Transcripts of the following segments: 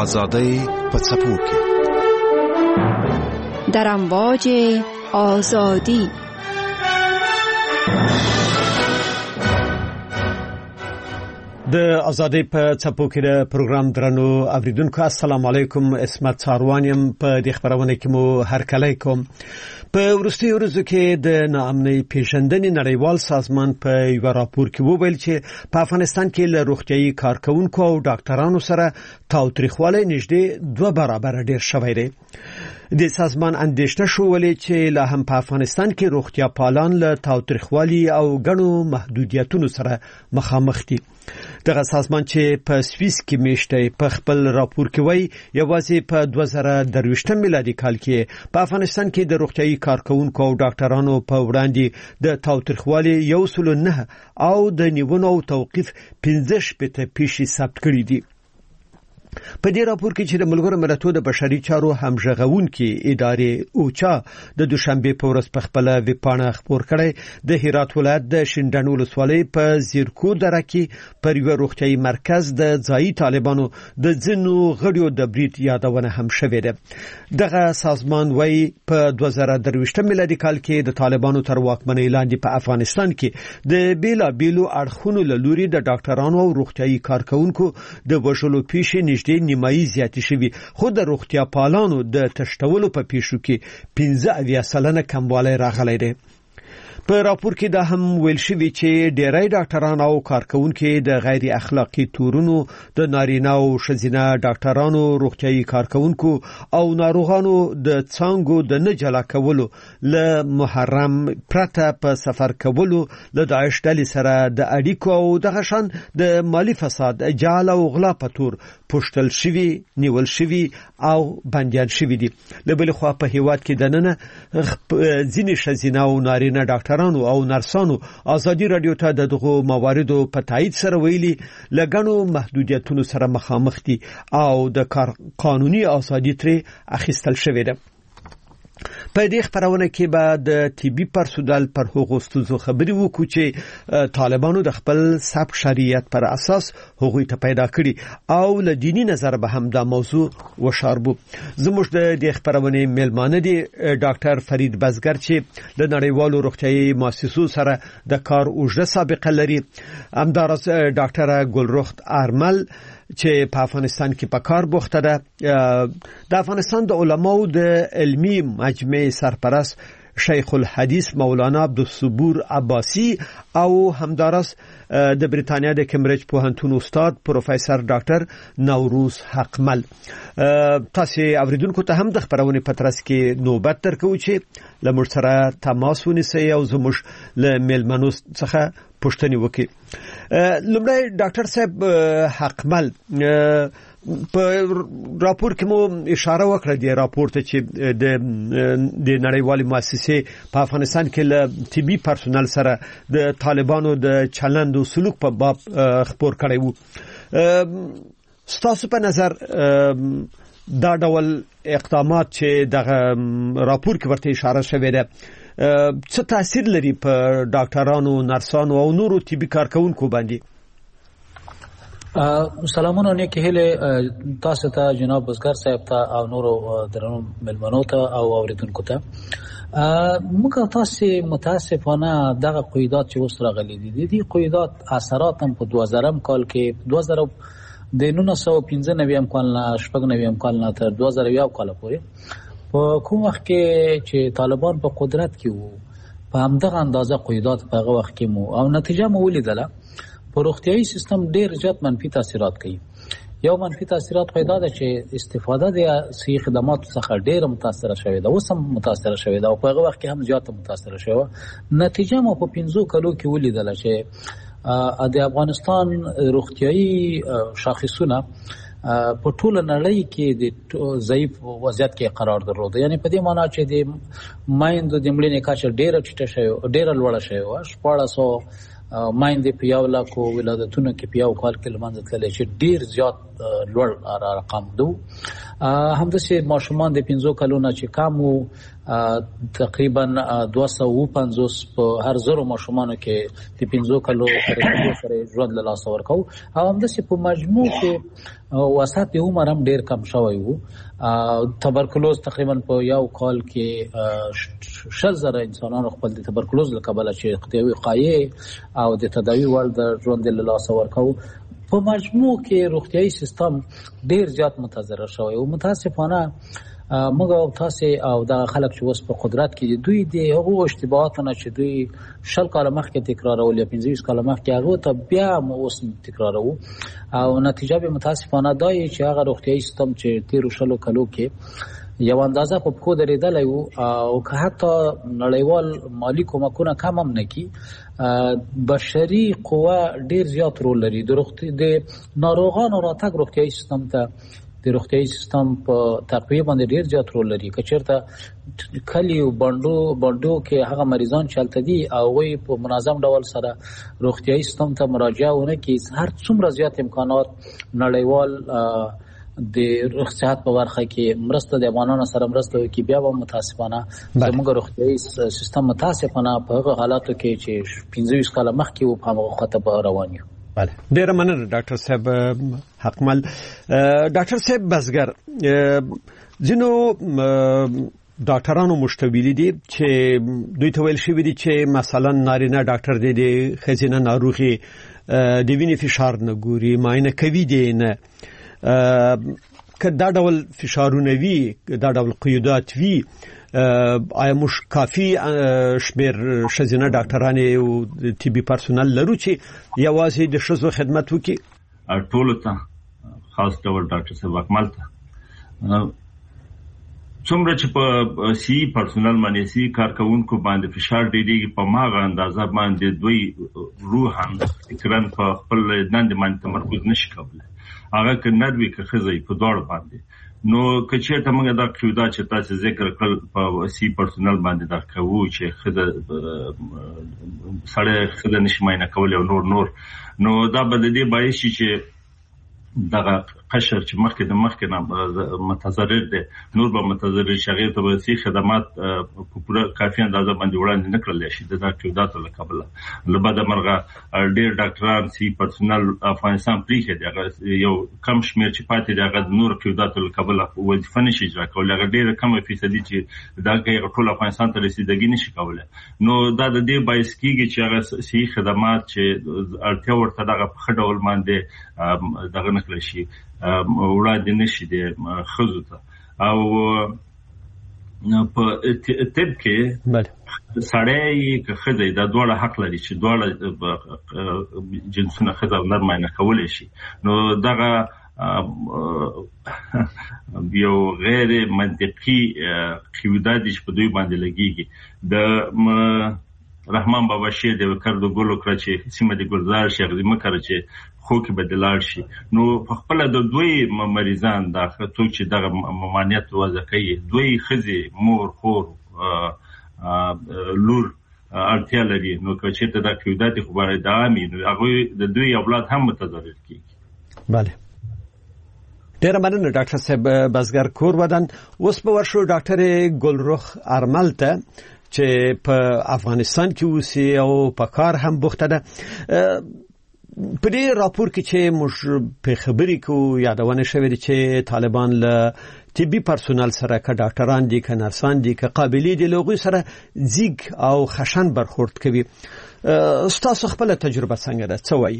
آزادی په څپو کې در امواج آزادی. د آزادۍ په څپو کې د پروګرام درنو اوریدونکو السلام علیکم. اسمت څاروانیم په دې خبرونه کې مو هرکلی کوم. په وروستي ورځو کې د ناامنۍ پیژندنې نړیوال سازمان په یو راپور کې وویل چې په افغانستان کې له روغتیايي کارکونکو او ډاکټرانو سره تاوتریخوالی نږدې 2 برابر ډیر شوی دی. د سازمان اندېښنه شولې چې لا هم په افغانستان کې روغتیا پالان له تاوتریخوالي او ګڼو محدودیتونو سره مخامخ دي. دغه سازمان چې په سویس کې میشته په خپل راپور کې وایي یوازې په 2023 میلادي کال کې په افغانستان کې د روغتیايي کارکونکو او ډاکټرانو په وړاندې د تاوتریخوالي 109 او د نیونو او توقیف 15 پیښې ثبت کړې دي. په دې راپور کې چې د ملګرو ملتونو د بشري چارو همغږونکي ادارې اوچا د دوشنبه په ورځ په خپل ویبپاڼه خبر کړی د هرات ولایت د شینډنو ولسوالۍ په زیرکو دره کې پر یو روغتیايي مرکز د ځایي طالبانو د ځینو غړیو د برید یادونه هم شوې ده. دغه سازمان وايي په 2023 میلادي کال کې د طالبانو تر واکمنۍ لاندې په افغانستان کې د بیلابیلو اړخونو له لوري د ډاکټرانو او روغتیايي کارکونکو د وژلو پیښې نږدې نیمایي زیاتې شوي، خو د روغتیا پالانو د تشتولو په پیښو کې 15% کموالی راغلی دی. په راپور کې دا هم ویل شوی چې ډېری ډاکټران او کارکونکو د غیر اخلاقی تورونو د نارینه او ښځینه ډاکټرانو، روغتیايي کارکونکو او ناروغانو د څنګهو د نه جلا کولو له محرم پرته په سفر کولو له داعش ډلې سره د اړیکو او دغه شان د مالی فساد، جعل او غلا په تور پوښتل شوی، نیول شوی او بندیان شوی دي. له بل خوا په هیواد کې دننه ځینې ښځینه او نارینه ډاکټرانو او نرسانو ازادي رادیو ته دغه مواردو په تایید سره ویلي لګڼو محدودیتونو سره مخامخ دي او د کار قانوني ازادي ترې اخیستل شوې ده. په دې خبرونه کې به د طبي پرسونل پر حقوقو ستونزو خبرې وکړو چې طالبانو د خپل سبق شریعت پر اساس حقوق ته پیدا کړي او له دینی نظر به هم دا موضوع وشاربو. زموږ د دې خبرونه میلمانه دي ډاکټر فرید بزګر چې د نړیوالو روغتیايي مؤسسو سره د کار اوږده سابقه لري، همدارس ډاکټر ګلرخت ارمل چې په افغانستان کې په کار بوخته ده، د افغانستان د علماو د علمی مجمع سرپرست شیخ الحدیث مولانا عبدالصبور عباسی او همدارس د بریتانیا د کمبریج پوهنتون استاد پروفیسور ډاکټر نوروز حقمل. تاسو اوریدونکو ته هم د خبرونه پترس کې نوبت درکو چې لمر سره تماس ونیسئ او زموږ له میلمنو څخه پوښتنه وکړي. لمړی ډاکټر صاحب حقمل، په راپور کې مو اشاره وکړه د راپور ته چې د نړیوالې مؤسسې په افغانستان کې له طبي پرسونل سره د طالبانو د چلند او سلوک په باب خبر کړی وو. ستاسو په نظر دا ډول اقدامات چې دغه راپور کې ورته اشاره شوې ده څه تاثیر لري په ډاکټرانو، نرسانو او نورو طبي کارکونکو باندې؟ سلامونه نیکی هیله تاسو ته جناب بزګر صاحب ته او نورو درنو ملمنو ته او اوریدونکو ته. موږ تاسو متاسفانه دغه قیودات چې اوس راغلي دي، دي قیودات اثرات هم په 2000 کال کې 1995 کال نه 96 کال نه تر 2001 کال پورې په کوم وخت کې چې طالبان په قدرت کې وو په همدغه اندازه قیودات په هغه وخت کې مو او نتیجه مو ولیدله. په روغتیايي سیستم ډېر زیات منفي تاثیرات کوي. یو منفي تاثیرات پیدا ده چې استفاده د صحي خدماتو څخه ډېر متاثره شوې ده، اوس هم متاثره شوې ده او په هغه وخت کې هم زیاته متاثره شوه. نتیجه مو په 15 کلو کې ولیدله چې د افغانستان روغتیايي شاخصونه په ټوله نړۍ کې د ضعیف وضعیت کې قرار درلود. یعنی په دې معنی چې د مایندو د مړینې کچه ډېره ټیټه شوې، ډېره لوړه شوې وه. 1400 مایندې په یو لاکو ولادتونو کې په یو کال کې له منځه تللی چې ډېر زیات لوړ رقم ده. همداسې ماشومان د 15 کلونو چې کم وو تقریبا 250 په هر 100 ماشومانو کې د 15 کلو سره ژوند له لاسه ورکاو او همداسې په مجموع کې وسط عمر هم ډیر کم شوی وو. تبرکلوز تقریبا په یو کال کې 60,000 انسانانو خپل د تبرکلوز له کبله چې اختیاري وقایع او د تداوی وړ د ژوند له لاسه ورکاو. په مجموع کې روغتیايي سیستم ډیر زیات متضرر شوی او متاسفانه موږ او تاسو او د خلک چې اوس په قدرت کې دوی د هغو اشتباهاتونه چې دوی 10 کال مخکې تکرارول یا 15 کال مخکې هغه ته بیا اوس تکرارو او نتیجه به متاسفانه دای چې هغه روغتیايي سیستم چې 13 کالو کې یو اندازه په خو درېدلی وو او که حتی نړیوال مالی کومکونه کم هم نه کی بشري قوه ډیر زیات رول لري د ناروغانو راتګ روغتیايي سیستم ته د روغتیايي سیستم په تقویه باندې ډیر زیات رول لري. که چېرته کلی او بانډو کې هغه مریضان چې هلته دي او هغوی په منظم ډول سره روغتیايي سیستم ته مراجعه ونه کړي هر څومره زیات امکانات نړیوال د صحت په برخه کې مرسته د افغانانو سره مرسته وکړي بیا به متاسفانه زموږ روغتیايي سیستم متاسفانه په هغه حالاتو کې چې 15 کاله مخکې وو په هغه خطه به روان یو. بله ډیره مننه ډاکټر صاحب حقمل. ډاکټر صاحب بزګر ځینو ډاکټرانو مشتویلي دي چې دوی ته ویل شوي دي چې مثلا نارینه ډاکټر دی د ښځینه ناروغي د وینې فشار نه ګوري معاینه کوي دی نه که دا ډول فشارونه وي دا ډول قیودات وي آیا موږ کافي شمیر ښځینه ډاکټران او طبي پرسونل لرو چې یوازې د ښځو خدمت وکړي؟ ټولو ته خاص ډول ډاکټر صاحب اکمل ته څومره چې په سی پرسونل باندې سی کارکونکو باندې فشار ډېرېږي په ماغه اندازه باندې دوی روحان فکرن په خپل دندې باندې تمرکز نشي کولای. هغه که نروي که ښځې په دواړو باندې نو که چېرته موږ دا قیودات چې تاسو ذکر کړل په سی پرسونل باندې دا کوو چې ښځه نشي معاینه کولی او نور نو دا به د دې باعث شي چې دغه قشر چې مخکې نه متضرر دي نور به متضرر شي هغې ته به سي خدمات په پوره کافي اندازه باندې وړاندې نه کړلی شي د قیوداتو له کبله. له بده مرغه ډېر ډاکټران سی پرسونل افغانستان پرېښی دی هغه یو کم شمېر چې پاتې دی هغه د نورو قیوداتو له کبله وظیفه نشي اجرا کولی هغه ډېره کمه فیصدي چې دا هغه ټول افغانستان ته رسیدګي نشي کولی. نو دا د دې باعث کېږي چې هغه صحي خدمات چې اړتیا ورته دغه په ښه ډول باندې دغه نه کړی شي وړاندې نشي د ښځو ته. او په طب کې سړی که ښځه دا دواړه حق لري چې دواړه جنسونه ښځه او نر معاینه کولی شي. نو دغه یو غیر منطقي قیودات دي چې په دوی باندې لګېږي. د رحمان بابا شعر د وکردو ګلو کړه چې سیمه د ګلزار شي هغه مه کړه چې خو کې بدلار شي. نو په خپل د دوی مریضان دا څوک چې دغه ممانعت وضع کوي دوی ښځې مور خور لور اړتیا لري. نو که چېرته دا قیودات خو باید دوامي نو هغوی د دوی اولاد هم متضرر کېږي. بله ډیره مننه ډاکټر صاحب بزګر کور ودان. اوس به ورشو ډاکټر ګلرخ ارمل ته چې په افغانستان کې اوسي او په کار هم بوخته ده. په دې راپور کې چې موږ په خبرې کوو یادونه شوې ده چې طالبان له طبي پرسونل سره که ډاکټران دي که نرسان دي که قابلي دي له هغوی سره زیږ او خشن برخورد کوي. ستاسو خپله تجربه څنګه ده؟ څه وایي؟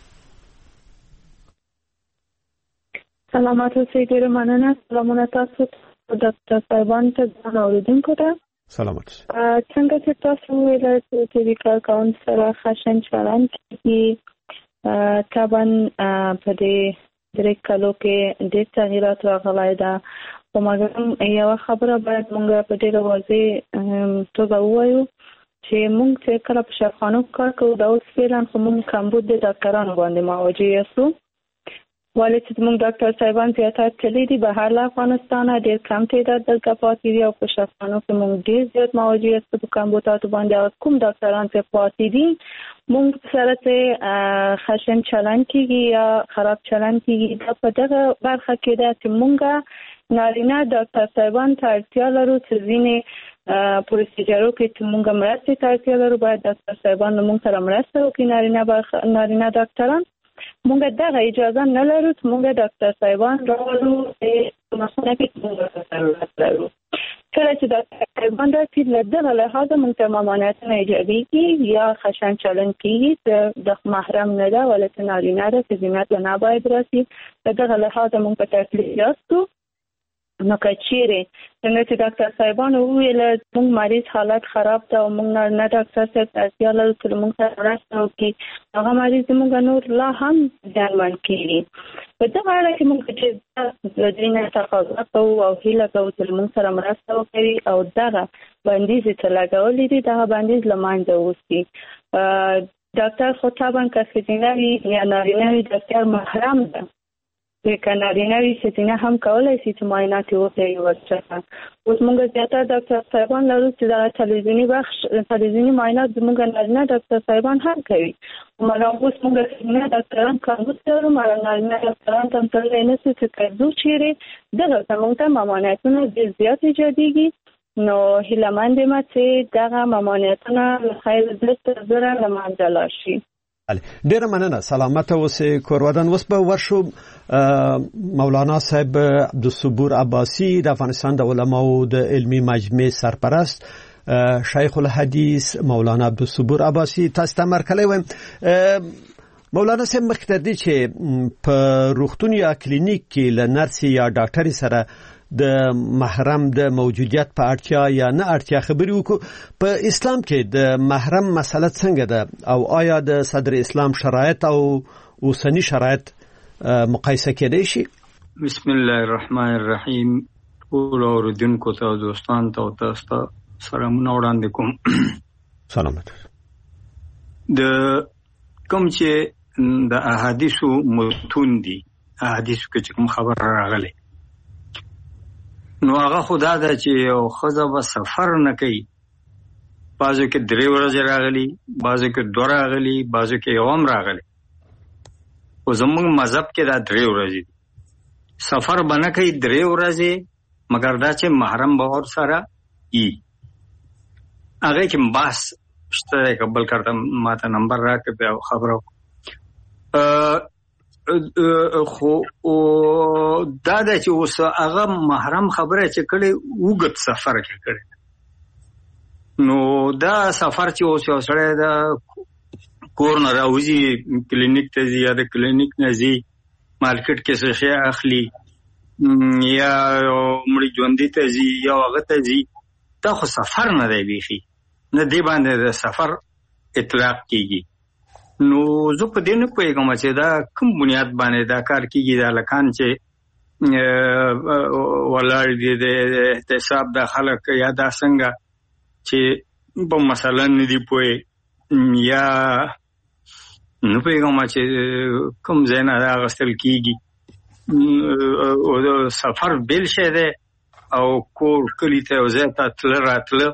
سلامات اوسئ. ډېره مننه. سلامونه تاسو ډاکټر صاحبانو ته ځان اورېدونکو ته. سلامات. څنګه چې تاسو ویل چې طبي کارکوونکو سره خشن چلند کېږي طبعا په دې 3 کالو کې ډېر تغییرات راغلی ده. خو مګر یوه خبره باید موږ په ډېره واضح توګه ووایو چې موږ چې کله په شفاخانو کې کار کوو دا اوس فعلا خو موږ کمبود د ډاکټرانو باندې مواجه یاستو. ولې چې موږ ډاکټر صاحبان زیاتره تللي دي بهر له افغانستانه ډېر کم تعداد دلته پاتې دي او په شفاخانو کې موږ ډېر زیات مواجه یاستو په کمبوداتو باندې. هغه کوم ډاکټران چې پاتې دي موږ سره چې خشن چلند کېږي یا خراب چلند کېږي دا په دغه برخه کې ده چې موږ نارینه ډاکټر صاحبان ته اړتیا لرو چې ځینې پروسیجرو کې چې موږ مرسته ته اړتیا لرو باید ډاکټر صاحبان موږ سره مرسته وکړي. نارینه ډاکټران موږ دغه اجازه نه لرو چې موږ ډاکټر صاحبان راولو چې مسونه کې موږ ضرورت لرو. کله چې ډاکټر صاحبان راشي له دغه لحاظه موږ ته ممانعتونه ایجادېږي یا خشن چلن کېږي چې د محرم نه ده ولې نارینه ده چې زینت نه باید راشي. له دغه لحاظه موږ په تکلیف یاستو. نو که چیرې څنګه چې ډاکټر صاحبان وویل موږ مریض حالت خراب ده او موږ نه ډاکټر صاحب ته اړتیا لرو چې موږ سره مرسته وکړي، هغه مریض موږ نور لا هم زیانمن کېږي. په دغه اړه کې موږ چې د دوی نه تقاضا کوو او هیله کوو چې موږ سره مرسته وکړي او دغه بندیز چې لګولي دي دغه بندیز له منځه ووځي. ډاکټر خو طبعا که ښځینه وي یا نارینه وي ډاکټر محرم ده، که نارینه وي ښځینه هم کولی شي چې معاینات یې وکړي ورڅخه. اوس موږ زیاتره ډاکټر صاحبان لرو چې دغه تلویزیوني معاینات زموږ نارینه ډاکټر صاحبان هم کوي. مګر اوس موږ ښځینه ډاکټران کمبود لرو، مګر نارینه ډاکټران ته هم تللی نه شو چې که ځو چیرې دغلته موږ ته ممانعتونه ډېر زیات ایجادېږي. نو هیلهمند یم چې دغه ممانعتونه له خیر دلته زره له منځه لاړ شي. ډیره مننه، سلامت اوسئ کورودان. اوس به ورشو مولانا صاحب عبدالصبور عباسی د افغانستان د علماو د علمي مجمع سرپرست شیخ الحدیث مولانا عبدالصبور عباسی تاسو ته مرکلی وایم. مولانا صاحب مخکې دی چې په روغتون یا کلینیک کې له نرس یا ډاکټر سره د محرم د موجودیت په اړتیا یا نه اړتیا خبرې وکړو. په اسلام کې د محرم مسله څنګه ده او آیا د صدر اسلام شرایط او اوسنی شرایط مقایسه کېدای شي؟ بسم الله الرحمن الرحیم. ټول اوریدونکو ته دوستان ته تاسو ته سلامونه وړاندې کوم. سلامت. د کوم چې د احادیثو متون دي، احادیثو کې کوم خبر راغلی نو هغه خدا ده چې یو ښځه به سفر نه کوي. بعضو کې 3 ورځې راغلي، بعضو کې 2 راغلي، بعضو کې 1 هم راغلی. خو زموږ مذهب کې دا 3 ورځې دي. سفر به نه کوي 3 ورځې، مګر دا چې محرم به ورسره وي. هغې کې بحث شته دی، که بل کارته ما ته نمبر راکړه بیا خبره خو دا ده چې اوس هغه محرم خبره چې کړې اوږد سفر کې کړې، نو دا سفر چې اوس یو سړی د کور نه راوځي کلینیک ته ځي یا د کلینیک نه ځي مارکیټ کې څه شی اخلي یا مړي ژوندي ته ځي یا هغه ته ځي، دا خو سفر نه دی بیخي، نه دی باندې د سفر اطلاق کېږي. نو زه په دې نه پوهېږم چې دا کوم بنیاد باندې دا کار کېږي. دا لکان چې ولاړ دي د احتساب دا خلک یا دا څنګه چې په مثلا نه دي پوهې یا نه پوهېږم چې کوم ځای نه دا اخیستل کېږي. سفر بیل شی دی او کور کلي ته یو ځای ته تله راتله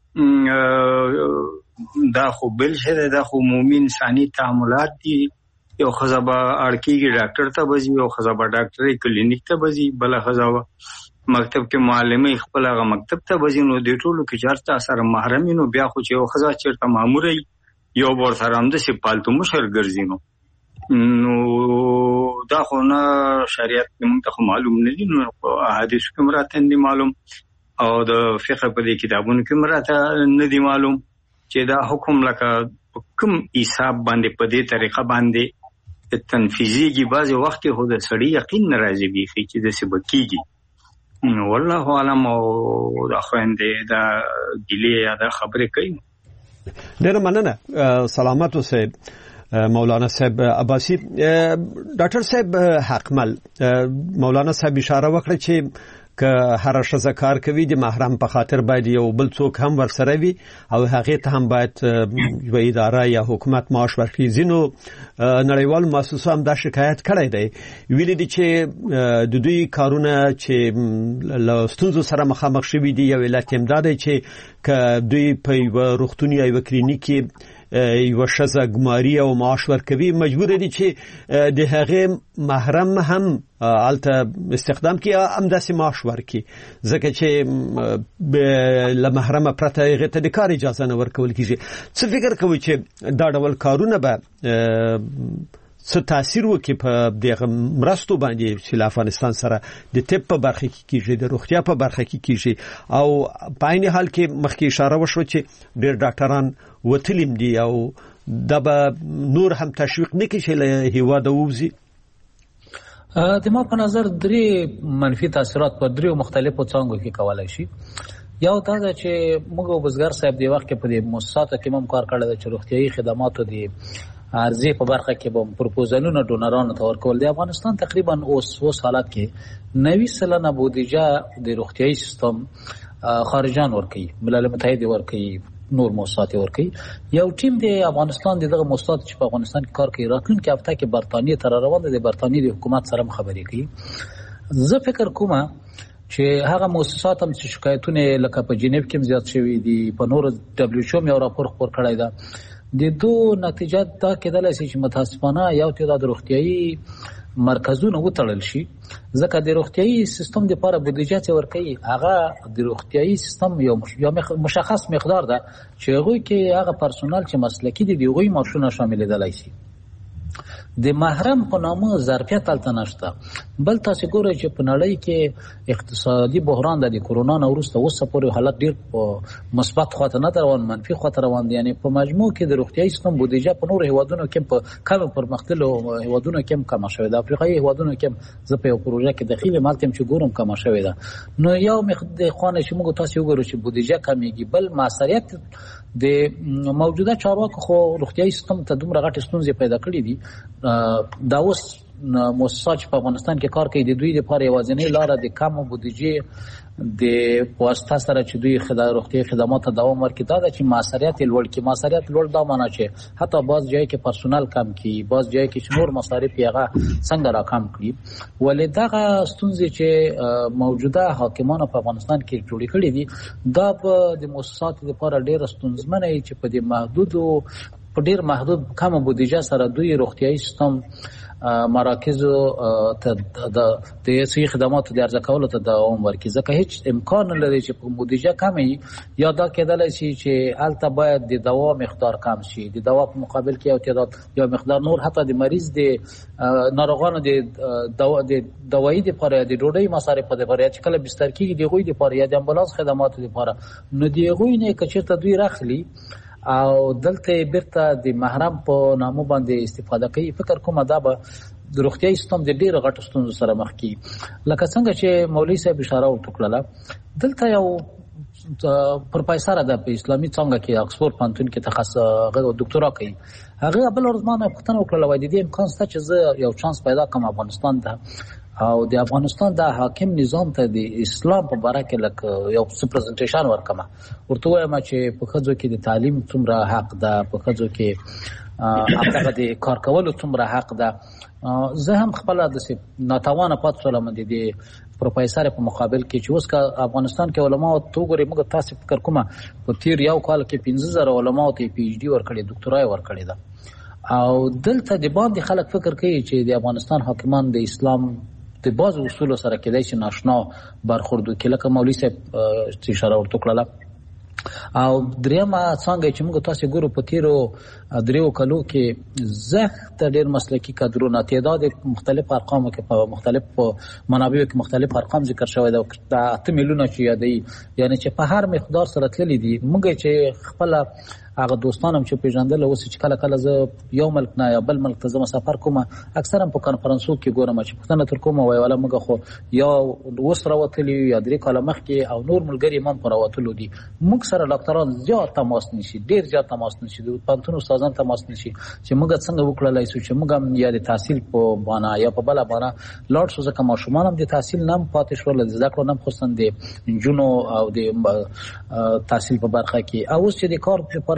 دا خو بل شی دی، دا خو عمومي انساني تعاملات دي. یو ښځه به اړ کېږي ډاکټر ته به ځي، یو ښځه به ډاکټرۍ کلینیک ته به ځي، بله ښځه به مکتب کې معلمۍ خپل هغه مکتب ته به ځي. نو دې ټولو کې چې هر چا سره محرم وي، نو بیا خو چې یو ښځه چېرته ماموره وي یو به ورسره همداسې پالتو مشر ګرځي. نو دا خو نه شریعت کې موږ ته خو معلوم نه دي، نو احادیثو کې راته نه دي معلوم او د فقه په دې کتابونو کې راته نه دي معلوم چې دا حکم لکه کوم حساب باندې په دې طریقه باندې تنفیذیږي. بعضې وخت کې خو د سړي یقین نه راځي بیخي چې داسې به کېږي. والله اعلم. او دا خویندې دا ګیلې یا دا خبرې کوي. ډېره مننه، سلامت اوسئ مولانا صاحب عباسی. ډاکټر صاحب حقمل، مولانا صاحب اشاره وکړه چې که هر ښځه کار کوي د محرم په خاطر باید یو بل څوک هم ورسره وي او هغې ته هم باید یوه اداره یا حکومت معاش ورکړي. ځینو نړیوالو مؤسسو هم دا شکایت کړی دی، ویلي دي چې د دوی کارونه چې له ستونزو سره مخامخ شوي دي. یو علت هم دا دی چې که دوی په یوه روغتون یا یوه کلینیک کې یو شزه ګماري او معاش ورکوي مجبور دي چې د هغه محرم هم الته استخدام کی هم داسې معاش ورکي ځکه چې له محرم پرته هغه ته د کار اجازه نه ورکول کیږي. څه فکر کوي چې دا ډول کارونه به څه تاثیر وکړي په دغه مرستو باندې چې افغانستان سره د طب په برخه کې کیږي د روغتیا په برخه کې کیږي او په عین حال کې مخکې اشاره وشو چې ډېر ډاکټران وتلیم دي او دا به نور هم تشویق نه کړي چې له هیواده ووځي؟ د ما په نظر درې منفي تاثیرات په درې مختلفو څانګو کې کولای شي. یو دا چې موږ وبزګر صاحب دی وخت کې په دې مؤسساتو کې هم کار کړی چې روغتيایي خدماتو دی عرضه په برخه کې به پروپوزلونه ډونرانو ته ورکول. د افغانستان تقریبا اوس حالات کې 90% بودیجه د روغتيایي سیستم خارجان ورکوي، ملل متحد ورکوي، نور مؤسسات ورکوي. یو ټیم د افغانستان دغه مؤسسات چې په افغانستان کې کار کوي راتلونکي هفته کې برتانیې تر روان دي، د برتانیې د حکومت سره خبرې کوي. زه فکر کوم چې هغه مؤسسات هم چې شکایتونه لکه په جنیو کې زیات شوي دي، په نور دبليو ایچ او یو راپور خپور کړی دا د دوه نتیجه دا کېدلی شي چې متاسفانه یو تعداد روغتيایي مرکزونه وتړل شي ځکه د روغتيایي سیستم لپاره بودیجه چې ورکوي هغه د روغتيایي سیستم یو مشخص مقدار ده چې هغه کې هغه پرسونل چې مسلکي دي هغه معاشونه شامل دي شي. د محرم په نامه ظرفیت تلته نشته. بل تاسو ګورئ چې په نړۍ کې اقتصادي بحران د کرونا نه وروسته اوس پورې حالت ډیر په مثبت خواته نه روان، منفي خواته روان دي. یعنی په مجموع کې د روغتيایي سیستم بودیجه په نور هیوادونو کې په کم پرمختللو هیوادونو کې کم شوې ده. افریقایي هیوادونو کې زه په یو پروژه کې داخلي مالتم چې ګورم کم شوې ده. نو یو مخدې خوانه چې موږ تاسو وګورو چې بودیجه کمیږي، بل معصریت د موجوده چارواکو خو روغتيایي سیستم ته دومره غټ ستونزې پیدا کړې دي. دا اوس مؤسسات په افغانستان کې کار کوي د دوی لپاره یوازینی لاره د کم بودیجه د واسطه سره چې دوی روغتيایي خدمات ته دوام ورکړي دا چې معصریت لوړ کې. معصریت لوړ دا معنی چې حتی بعض ځای کې پرسونل کم کی، بعض ځای کې نور مصارف یې څنګه راکم کړي. ولې دغه ستونزې چې موجوده حاکمانو په افغانستان کې جوړې کړې دي دا د مؤسسات لپاره ډېر ستونزمنه چې په دې ډیر محدود کم بودیجه سره دوی روغتيایي سیستم مراکزو ته د صحي خدماتو د ارزه کولو ته دوام ورکړي ځکه هیڅ امکان نه لري چې په بودیجه کمې یا دا کېدلی شي چې هلته باید د دوا مقدار کم شي، د دوا په مقابل کې یو تعداد یا مقدار نور حتی د مریض د ناروغانو د دوایي لپاره د ډوډۍ مصارف لپاره چې کله بستر کېږي د هغوی لپاره یا د امبولانس خدماتو لپاره نو د هغوی نه که چېرته دوی راخلي او دلته بیرته د محرم په نامو باندې استفاده کوي، فکر کوم دا به د روغتيایي سیستم د ډېر غټو ستونزو سره مخ کی. لکه څنګه چې مولوي صاحب اشاره وکړه دلته یو پروفیسور ده په اسلامي څانګه کې اکسفورد پوهنتون کې تخصص دکتورا کوي. هغه بل ورځ ما پوښتنه وکړه وای د دې امکان شته چې زه یو چانس پیدا کوم افغانستان ته او د افغانستان د حاکم نظام ته د اسلام په اړه کې لکه یو څه پریزنټیشن ورکمه ورته وایم چې په خځو کې د تعلیم څومره حق ده، په خځو کې هغه د کار کولو څومره حق ده. زه هم خپل د ناتوانه پات سولم د پروفیسور په مقابل کې چې اوس کا افغانستان کې علما او توګوري موږ تاسو فکر کومه په تیر یو کال کې 15000 علما ته پی ایچ ډي ورکړي، ډاکټرای ورکړي ده. او دلته د باندې خلک فکر کوي چې د افغانستان حاکمان د اسلام د باز اصول سره کېدای شي ناشنا برخورد وکړي لکه مولوي صاحب اشاره ورته کړله. او دریمه څنګه چې موږ تاسو ګورو په تیرو دریو کلو کې زخت ډېر مسلکي کادرونه تعداد مختلف ارقامو کې په مختلف منابعو کې مختلف ارقام ذکر شوی دا 8 میلیونه چې یادې یعنی چې په هر مقدار سره تللی دي. موږ چې خپل هغه دوستانم چې پیژندل اوس چې کله کله زه یو ملک نه یا بل ملک ته زما سفر کوم اکثرا په کانفرنسو کې ګورم چې پښتنه تر کومه وای ولا موږ خو یا اوس راوتلی یا درې کاله مخکې او نور ملګری هم راوتلو دي. موږ سره ډاکټران زیات تماس نشي، ډیر زیات تماس نشي، د پانتون استادان تماس نشي چې موږ څنګه وکړلای شو چې موږ یا د تحصیل په باندې یا په بل باندې لاړ شو ځکه ماشومان هم د تحصیل نام پاتې شول، د زده کړو نام خصوصا د جنونو او د تحصیل په برخه کې او اوس چې د کار لپاره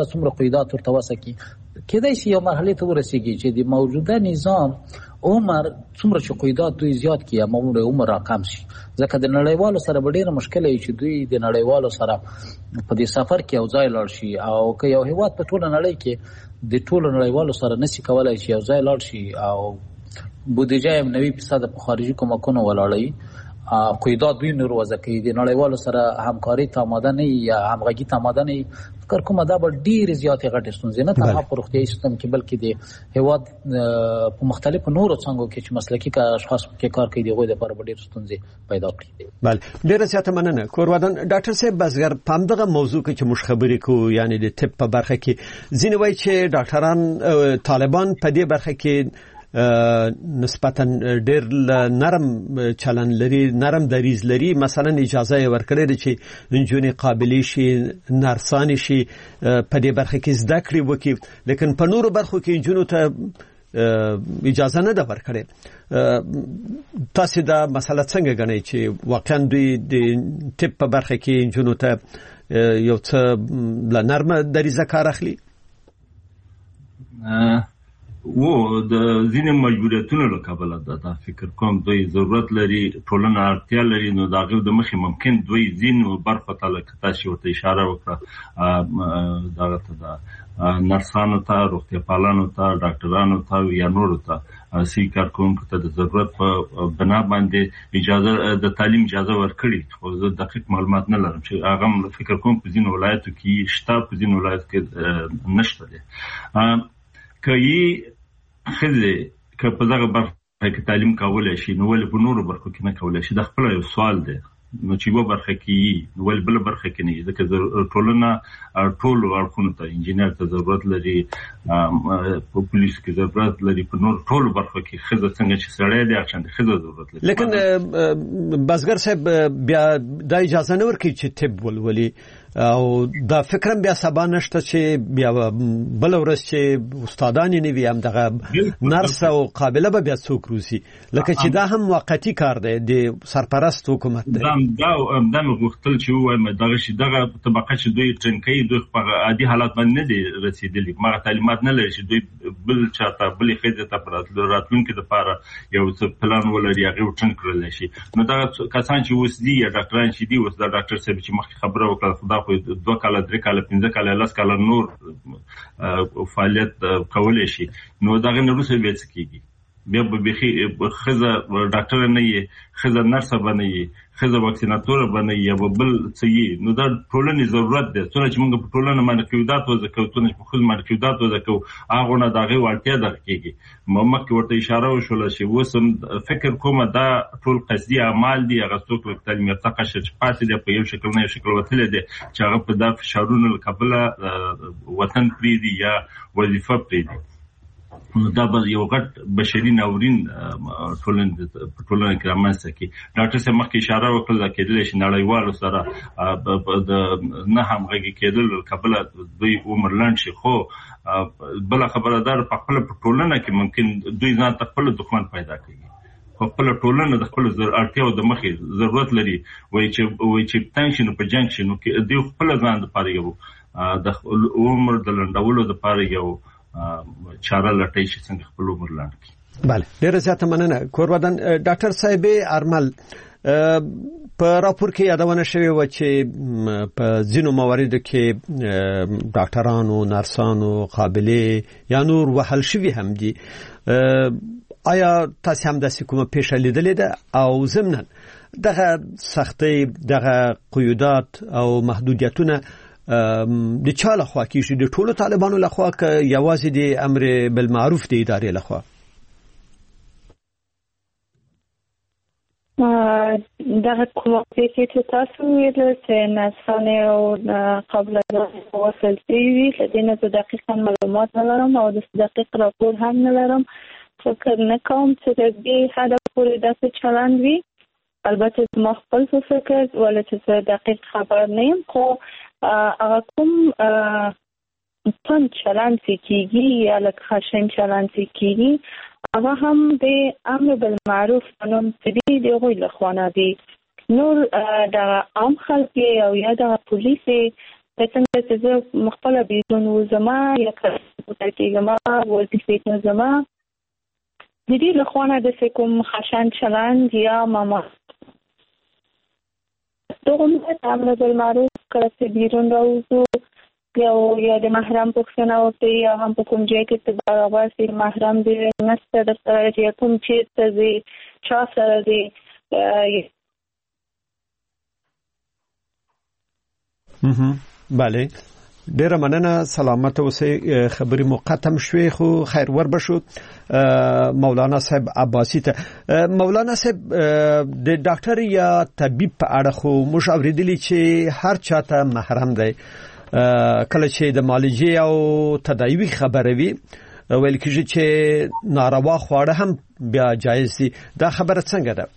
څومره قیودات ورته وسکي کېدای شي یو مرحلې ته ورسیږي چې د موجوده نظام عمر څومره چې قیودات دوی زیات کړي یا عمر راکم شي ځکه د نړیوالو سره به ډېره مشکله وي چې دوی د نړیوالو سره په دې سفر کې یو ځای لاړ شي او که یو هېواد په ټوله نړۍ کې د ټولو نړیوالو سره نشي کولی چې یو ځای لاړ شي او بودیجه یې 90% په خارجي کومکونو ولاړوي قیودات دوی نه وضع کوي د نړیوالو سره همکاري ته آماده نه یا همغږي ته آماده نه فکر کوم دا به ډېرې زیاتې غټې ستونزې نه تنها په روغتیایي سیستم کې بلکې د هېواد په مختلفو نورو څانګو کې چې مسلکي اشخاص کې کار کوي د هغوی دپاره به ډېرې ستونزې پیدا کړي. بله ډېره زیاته مننه کورودان. ډاکټر صاحب بزګر په همدغه موضوع کې چې موږ خبرې کوو یعنې د طب په برخه کې ځینې وایي چې ډاکټران طالبان په دې برخه کې نسبتا ډېر نرم چلن لري نرم دریز لري مثلا اجازه یې ورکړې ده چې نجونې قابلې شي نرسانې شي په دې برخه کې زده کړې وکړي لیکن په نورو برخو کې نجونو ته اجازه نه ده ورکړې. تاسو دا مسله څنګه ګڼئ چې واقعا دوی د طب په برخه کې نجونو ته یو څه له نرمه دریزه کار اخلي؟ د ځینې مجبوریتونو له کبله دا فکر کوم دوی ضرورت لري ټولنه اړتیا لري نو د هغې د مخې ممکن دوی ځینو برخو ته لکه تاسې ورته اشاره وکړه دغه ته د نرسانو ته روغتیاپالانو ته ډاکټرانو ته یا نورو ته صحي کارکوونکو ته د ضرورت په بنا باندې اجازه د تعلیم اجازه ورکړي خو زه دقیق معلومات نه لرم چې هغه فکر کوم په ځینو ولایتو کې شته په ځینو ولایتو کې نشته دی. که یې ښځې که په دغه برخه کې تعلیم کولی شي نو ولې په نورو برخو کې نه کولی شي؟ دا خپله یو سوال دی نو چې یوه برخه کې یي نو ولې بله برخه کې نه یي ځکه ټولنه ټولو اړخونو ته انجینر ته ضرورت لري په پولیسو کې ضرورت لري په نورو ټولو برخو کې ښځه څنګه چې سړی دی هغه شان د ښځه ضرورت لري. لیکن بزګر صاحب بیا دا اجازه نه ورکوي چې طب ولولي او دا فکرم بیا سبا نشته چې بیا بل ورځ چې استادان نه وي هم دغه نرس او قابله به بیا څوک روزي لکه چې دا هم موقتی کار دی د سرپرست حکومت دی. دا غوښتل چې وایم دغه شي دغه طبقه چې دوی ټرنکۍ دوی په عادي حالات باندې نه دي رسیدلي ما تعلیمات نه لري چې دوی بل چاته بل خېزه ته راتلونکي د پاره یو څه پلان ولري هغه ټرنک کړل شي نو دا کسان چې اوس دي یا ډاکټران چې دي اوس دا ډاکټر صاحب چې مخکې خبره وکړه خدا خو 2 کاله 3 کاله 15 کاله 10 کاله نور فعالیت کولای شي نو دا غن روسه به څه کیږي بیا به خزه ډاکټر نه یې خزه نرسه بنه یې خزه واکسیناتور بنه یې یا بل څه یې نو دا ټولنې ضرورت ده څنګه چې موږ په ټولنه باندې قیودات وځکو څنګه چې په خپل باندې قیودات وځکو هغه نه دغه ورتیا درکېږي ممکن ورته اشاره وشول شي وسم فکر کوم دا ټول قصدي اعمال دي هغه څوک په تعلیم یافته قشر چې پاتې دی په یو شکل نه یو شکل وتل دي چې هغه په دا فشارونو قبله وطن پریدي یا وظیفه پریدي دا به یو غټ بشري ناورین ټولنه کې رامنځته کی. ډاکټر صاحب مخکې اشاره وکړه کېدل شي نړیوالو سره د نه همغږي کېدل قبل دوی عمر لاند شي خو بل خبردار په خپل ټولنه کې ممکن دوی ځان ته خپل دښمن پیدا کوي خپل ټولنه د خپل اړتیاو د مخې ضرورت لري وای چې تنشن په جنگ شنو کې دوی خپل ځان د پاره یو د عمر د لنډولو د پاره یو چاره لټای شي څنګه خپل عمر لاند کی. بله ډیره زیاته مننه کورودان. ډاکټر صاحب ارمل په راپور کې یادونه شوی و چې په ځینو مواردو کې ډاکټرانو نرسانو قابلې یا نور وهل شوي هم دي آیا تاسو هم داسې کومه پیښه لیدلې ده او ضمناً دغه سختۍ دغه قیودات او محدودیتونه د چا لخوا کیږي د ټولو طالبانو لخوا که یوازې د امر بالمعروف د ادارې لخوا؟ دغه کومه چې تاسو ویل چې نسانه او قبل وصل شوي لدينا دقیقا معلومات نه لرم او د دقیق راپور هم نه لرم فکر نه کوم چې د دې هدف پورې داسې چلند وي البته ما خپل فکر ولا چې دقیق خبر نه یم خو هغه کوم پن چلند کیږي یا لکه خشن چلند کیږي هغه هم د امر بالمعروف نوم تدې دی غوې لخوانه دي نور د عام خلک او یا د پولیس څنګه چې زه مخفله بیرون وزما یا کېږم وظیفې ته زما د دې لخوا نه د کوم خشن چلند یا ماما دغه امر بالمعروف کله چې بیرون راوځو یا د محرم پوښتنه وکړي یا هم په کوم ځای کې چې برابر سي محرم دې نشته د سره چې کوم چیرته دي چا سره دي بله ډیره مننه سلامت اوسئ خبري مقدم شوي خو خیر ور بشو مولانا صاحب عباسی ته مولانا صاحب د ډاکټر یا طبيب په اړه خو موږ اوریدلی چې هر چاته محرم دی کله چې د معالجې او تداوی خبره وي ویل کېږي چې ناروا خواړه هم بیا جایز دي دا خبره څنګه ده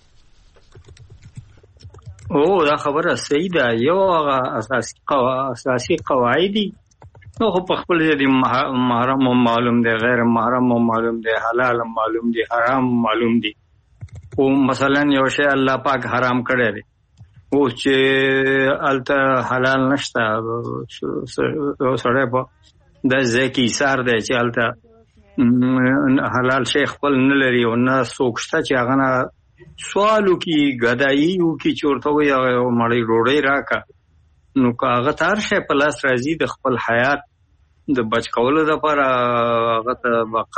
دا خبره صحیح ده یو اساسي قواعد نو په خپل دي محرم معلوم دي غیر محرم معلوم دي حلال معلوم دي حرام معلوم دي او مثلا یو شی الله پاک حرام کړی دی او چې الته حلال نشته سره په د ځکه ایثار دی چې الته حلال شی خپل نه لري او نه سوکشته چې هغه نه سوالو کی غدایي او کی چورته وي مړی روړی راکا نو کاغه تار شي پلاس راځي د خپل حیات د بچ کولو لپاره هغه ته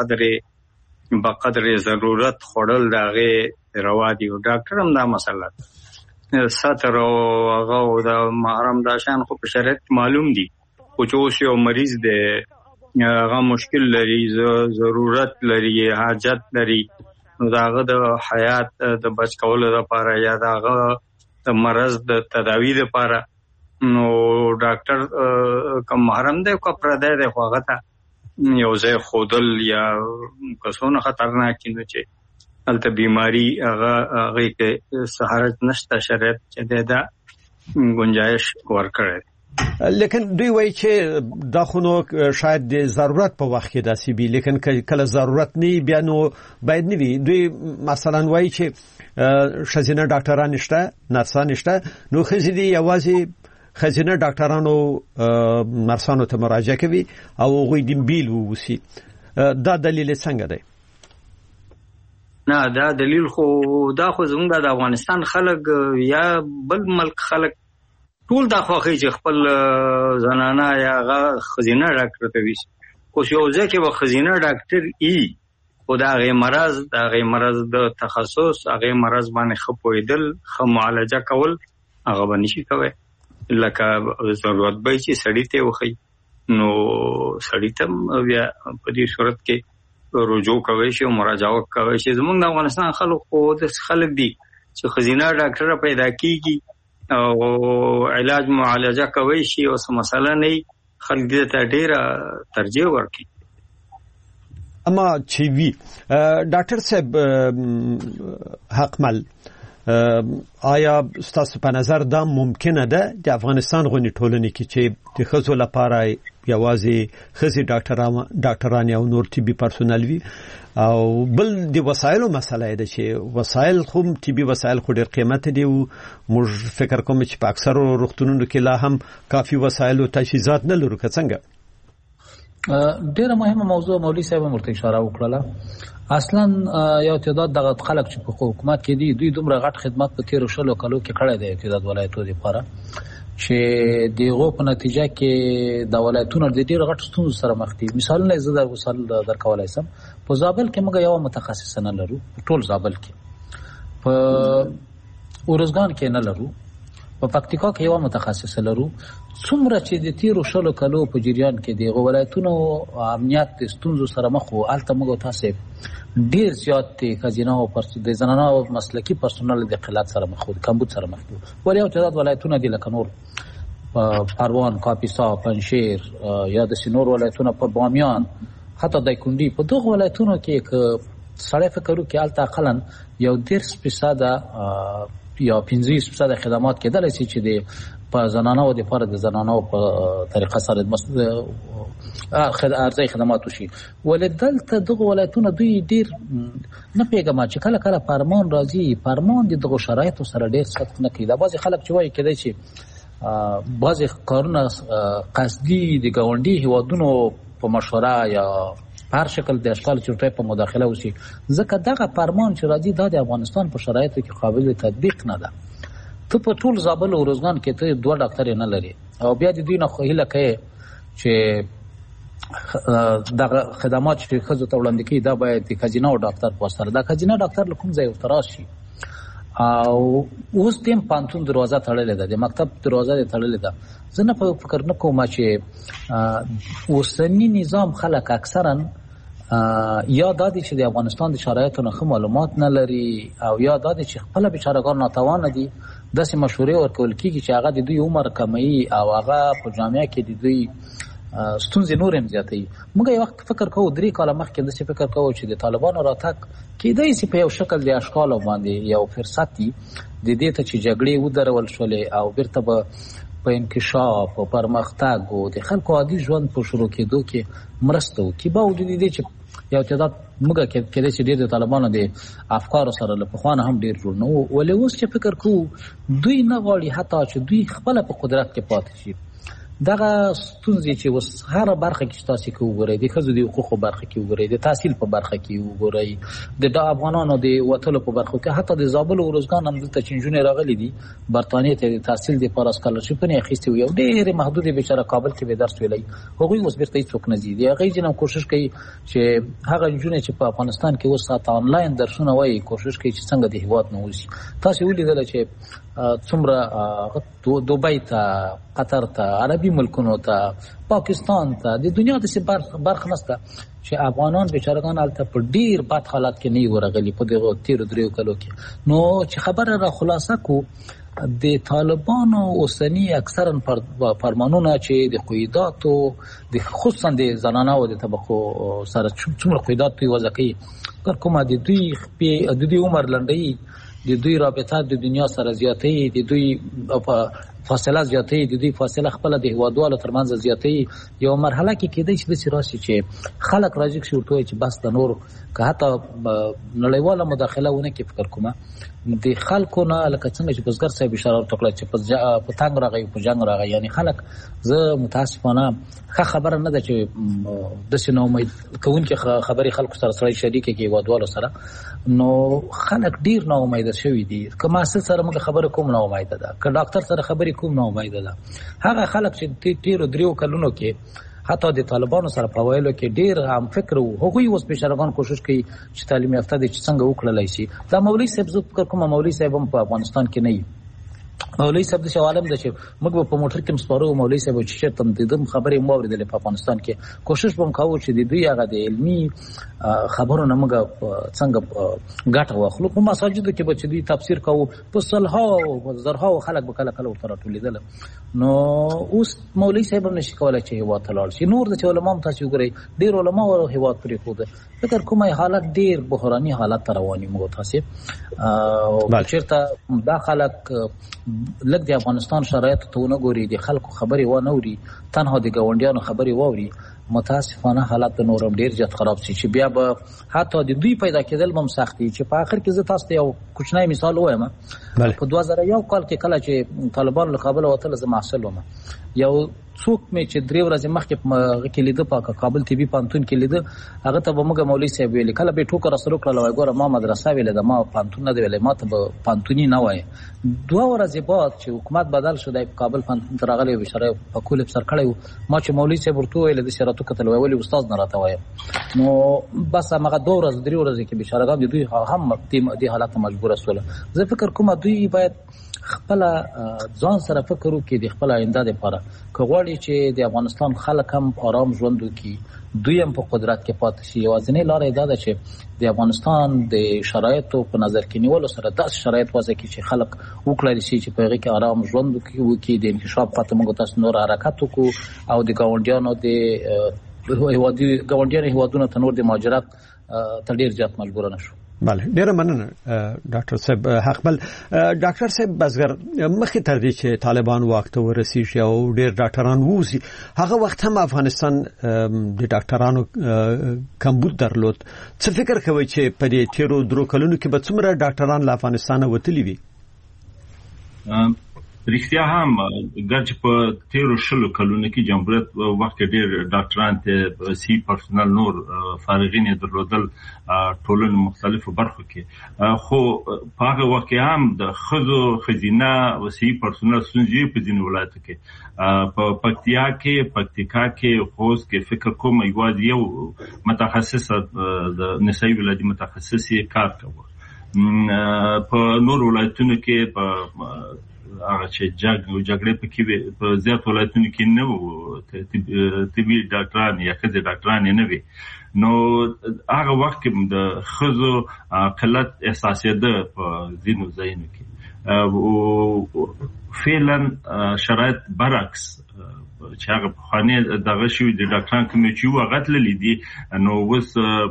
بقدر ضرورت خړل داغه روا دي او ډاکټر هم دا مسله ساتر او هغه د محرم د شان خو په شرط معلوم دي او چې یو مریض دی هغه مشکل لري ضرورت لري حاجت لري نو داغه د حیات د بچ کولو لپاره یا داغه د مرض د تداوی لپاره نو ډاکټر کوم محرم دی کو پردې دی هغه ته یو ځای خودل یا کسونه خطرناک کینو چې الته بیماری هغه کې سہارت نشته شرط چې دا گنجائش ورکړي لیکن دوی وایي چې دا خو نو شاید د ضرورت په وخت کې داسې وي لیکن کله ضرورت نه بیا نو باید نه وي دوی مثلا وایي چې ښځینه ډاکټران نشته نرسان نشته نو ښځې دي یوازې ښځینه ډاکټرانو نرسانو ته مراجعه کوي او هغوی د بیل ووسي دا دلیل څنګه دی نه دا دلیل خو زموږ د افغانستان خلک یا بل ملک خلک ټول دا خوخي چې خپل زنانه یا خزینه ډاکټر ته وي خو یو ځکه به خزینه ډاکټر او دا غي مرز د تخصص هغه مرز باندې خپویدل خو معالجه کول هغه باندې شي کوي لکه ضرورت به چې سړی ته وخی نو سړی ته بیا په دې صورت کې رجوع کوي شي او مراجعه کوي شي زموږ د افغانستان خلک دي چې خزینه ډاکټر پیدا کیږي او علاج معالجه کوي شي او څه مسله نه خلک دې ته ډیره ترجیح ورکړي اما چې وی ډاکټر صاحب حقمل آیا ستاسو په نظر دا ممکنه ده د افغانستان غونې ټولنې کې چې د ښځو لپاره یوازې ښځې ډاکټران او نور طبي پرسونل وي او بل د وسایلو مسله ده چې وسایل خو طبي وسایل خو ډېر قیمت دي او موږ فکر کوم چې په اکثرو روغتونونو کې لا هم کافي وسایل او تجهیزات نه لرو که څنګه ډېره مهمه موضوع مولوي صاحب مرته اشاره وکړه اصلا یو تعداد د خلک چې په حکومت کې دي دوی دومره غټ خدمات په 13 کالو کې کړی دی تعداد ولایتو لپاره چې دغه په نتیجه کې د ولایتونو د ډېر غټ ستونزو سره مخ دي مثالونه زه درکولای شم په زابل کې موږ یو متخصص نه لرو ټول زابل کې په اورزګان کې نه لرو په پکتیکا کې یو متخصص لرو څومره چې د 13 کالو په جریان کې د ولایتونو امنیت د ستونزو سره مخ وو الته موږ تاسو ډیر زیات خزینه او د زنانه او مسلکی پرسونل د قلت سره مخ وو کمبود سره مخ وو ولې او تعداد ولایتونه دي لکه نور پروان کاپیسا پنشیر یا د سینور ولایتونه په بامیان حتی د کندی په دغه ولایتونو کې سړی فکر وکړي الته اقلا یو 10% یا 15% خدمات کېدل چې د په زنانه او د فرد زنانه په طریقه سره ارزای خدمات وشي ولدلته دغه ولایتونه دوی ډیر نه پیګما چې کله فرمان راځي فرمان دغه شرایطو سره ډیر سخت نه کیده بعضی خلک چې وایي کېدای شي بعضې کارونه قصدي د ګاونډي هیوادونو په مشوره یا په هر شکل د اشکال چورتۍ په مداخله وشي، ځکه دغه فرمان چې راځي دا د افغانستان په شرایطو کې قابل تطبیق نه ده. ته په ټول زابل او روزګان کې ته 2 ډاکټر نه لري او بیا د دوی نه هیله کوي چې دغه خدمات چې ښځو ته وړاندې کړي دا باید د ښځینه او ډاکټر په واسطه دا ښځینه ډاکټر له کوم ځای ورته راشي. او اوس د پانتون دروازه تړلې ده، د مکتب دروازه یې تړلې ده. زه نه فکر نه کوم چې اوسنی نظام خلک اکثرا یا دا دي چې د افغانستان د شرایطو نه ښه معلومات نه لري او یا دا دي چې خپله بیچارهګان ناتوانه دي، داسې مشورې ورکول کېږي چې هغه د دوی عمر کموي او هغه په جامعه کې د دوی ستونزې نور هم زیاتوي. موږ یو وخت فکر کوو 3 کاله مخکې داسې فکر کوو چې د طالبانو راتګ کېدای شي په یو شکل د اشکالو باندې یو فرصت وي د دې ته چې جګړې ودرول شولې او بیرته به په انکشاف او پرمختګ او د خلکو عادي ژوند په شروع کېدو کې مرسته وکړي. باوجود دې چې یو تعداد موږ کېدای شي ډېر د طالبانو د افکارو سره له پخوا نه هم ډېر جوړ نه وو، ولې اوس چې فکر کوو دوی نه غواړي حتی چې دوی خپله په قدرت کې پاتې شي. دغه ستونزې چې اوس هره برخه کې تاسو کې وګورئ، د ښځو د حقوقو برخه کې وګورئ، د تحصیل په برخه کې وګورئ، د افغانانو د وتلو په برخه کې، حتی د زابل او روزګان هم دلته چې نجونې راغلي دي برطانیې ته د تحصیل دپاره سکالرشیپونه یې اخیستي وي او ډېرې محدودې بیچاره کابل کې به درس ویلی، هغوی اوس بېرته هېڅوک نه ځي. د هغې ځینې هم کوشش کوي چې هغه نجونې چې په افغانستان کې اوس حتی آنلاین درسونه وایي کوشش کوي چې څنګه د هېواد نه وځي. تاسو ولیدله چې څومره دوبۍ ته، قطر ته، عربي ملکونو ته، پاکستان ته، د دنیا داسې برخه نشته چې افغانان بیچارهګان هلته په ډېر بد حالت کې نه وي ورغلي په دغو تېرو 3 کالو کې. نو چې خبره را خلاصه کو د طالبانو اوسني اکثرا فرمانونه چې د قیوداتو خصوصا د زنانه او د طبقو سره څومره قیودات دوی وضع کوي، فکر کومه د دوی عمر لنډوي، د دوی رابطه د دنیا سره زیاتوي، د دوی فاصله زیاتوي، د دوی فاصله خپله د هیوادوالو ترمنځ زیاتوي. یو مرحله کې کېدای شي داسې راشي چې خلک راجګ شي ورته وایي چې بس د نور که حتی نړیواله مداخله ونه کړي، فکر کومه د خلکو نه لکه څنګه چې بزګر صاحب اشاره ورته کړه چې په تنګ راغی په جنګ راغی، یعنی خلک زه متاسفانه ښه خبره نه ده چې داسې ناامید کوونکې خبرې خلکو سره سړی شریکه کړي هیوادوالو سره، نو خلک ډېر ناامیده شوي دي. که محصل سره موږ خبره کوم ناامیده ده، که ډاکټر سره خبرې کوم ناامیده ده. هغه خلک چې تېرو 3 کلونو کې حتی د طالبانو سره په ویلو کې ډېر هم فکر وو، هغوی اوس بیچارهګان کوشش کوي چې تعلیم یافته دي چې څنګه وکړلی شي. دا مولوي صاحب زه فکر کوم مولوي صاحب هم په افغانستان کې نه وي. مولوي صاحب د عالم ده چې موږ به په موټر کې مسپارو مولوي صاحب چې چېرته هم د ده خبرې مو اورېدلې په افغانستان کې، کوشش به هم کوو چې د دوی هغه د علمي خبرو نه موږ څنګه ګټه واخلو. په مساجدو کې به چې دوی تفسیر کوو په سلهاو زرهاو خلک به کله کله ورته راټولېدله. نو اوس مولوي صاحب هم نشي کولی چې هېواد ته لاړ شي. نور د چې علما هم تاسې وګورئ ډېر علما هېواد پرېښوده. فکر کوم حالت ډېر بحراني حالت ته روان یو موږ تاسې چېرته دا خلک لږ د افغانستان شرایطو ته ونه ګوري، د خلکو خبرې ونه اوري، تنها د ګاونډیانو خبرې واوري، متاسفانه حالت د نور هم ډېر زیات خراب شي چې بیا به حتی د دوی پیدا کېدل به هم سخت وي. چې په آخر کې زه تاسو ته یو کوچنی مثال ووایم. په 2001 کال کې کله چې طالبان له کابله وتله زه محصل وم، یو څوک مې چې 3 ورځې مخکې په هغه کې لیده په کابل طبي پوهنتون کې لیده، هغه ته به موږ مولوي صاحب ویلې کله به ټوکه راسره وکړله وایي ګوره ما مدرسه ویلې ده ما پوهنتون نه دی ویلی، ما ته به پوهنتوني نه وایي. 2 ورځې بعد چې حکومت بدل شو دی په کابل پوهنتون ته راغلی بیچاره په کول افسر کړی و، ما چې مولوي صاحب ورته وویل داسې راته وکتل وایي ولې استاد نه راته وایي. نو بس هماغه 2 ورځې 3 ورځې کې بیچارهګان د دوی هم دې حالت ته مجبوره شوله. زه فکر کوم دوی باید خپله ځان سره فکر وکړي د خپل آینده دپاره، که غواړي چې د افغانستان خلک هم آرام ژوند وکړي، دوی هم په قدرت کې پاتې شي. یوازینۍ لاره یې دا ده چې د افغانستان د شرایطو په نظر کې نیولو سره داسې شرایط وضع کړي چې خلک وکړلی شي چې په هغې کې آرام ژوند وکړي، د انکشاف خواته موږ تاسو نور حرکت وکړو او د ګاونډیانو هېوادونو ته نور د مهاجرت ته ډېر زیات مجبوره نه شو. بله ډیره مننه ډاکټر صاحب حقبل. ډاکټر صاحب بزګر مخکې تر دې چې طالبان واک ته ورسیږي او ډیر ډاکټران ووځي هغه وخت هم افغانستان د ډاکټرانو کمبود درلود. څه فکر کوئ چې په دې تیرو 3 کلونو کې به څومره ډاکټران له افغانستان وتلي وي؟ رښتیا هم ګرچې په 13 کلونو کې جمهوریت وخت ډېر ډاکټران ته سی پرسونل نور فارغین درلودل ټولن مختلفو برخو کې خو په هغه وخت هم د خزینه او سی پرسونل سنجي په ځینو ولایتو کې په پکتیا کې خوست کې فکر کوم یو متخصص د نسائی ولادي متخصص کار کوي په نور ولایتونو کې په هغه چې جګړې پکې په زیات ولایتونو کې نه وو طبي ډاکټران یا ښځې ډاکټران نه وي نو هغه وخت کې د ښځو قلت احساسېده په ځینو ځایونو کې فعلا شرایط برعکس چې هغه پخواني دغه شوي د ډاکټران کوم چې هغه تللي دي نو اوس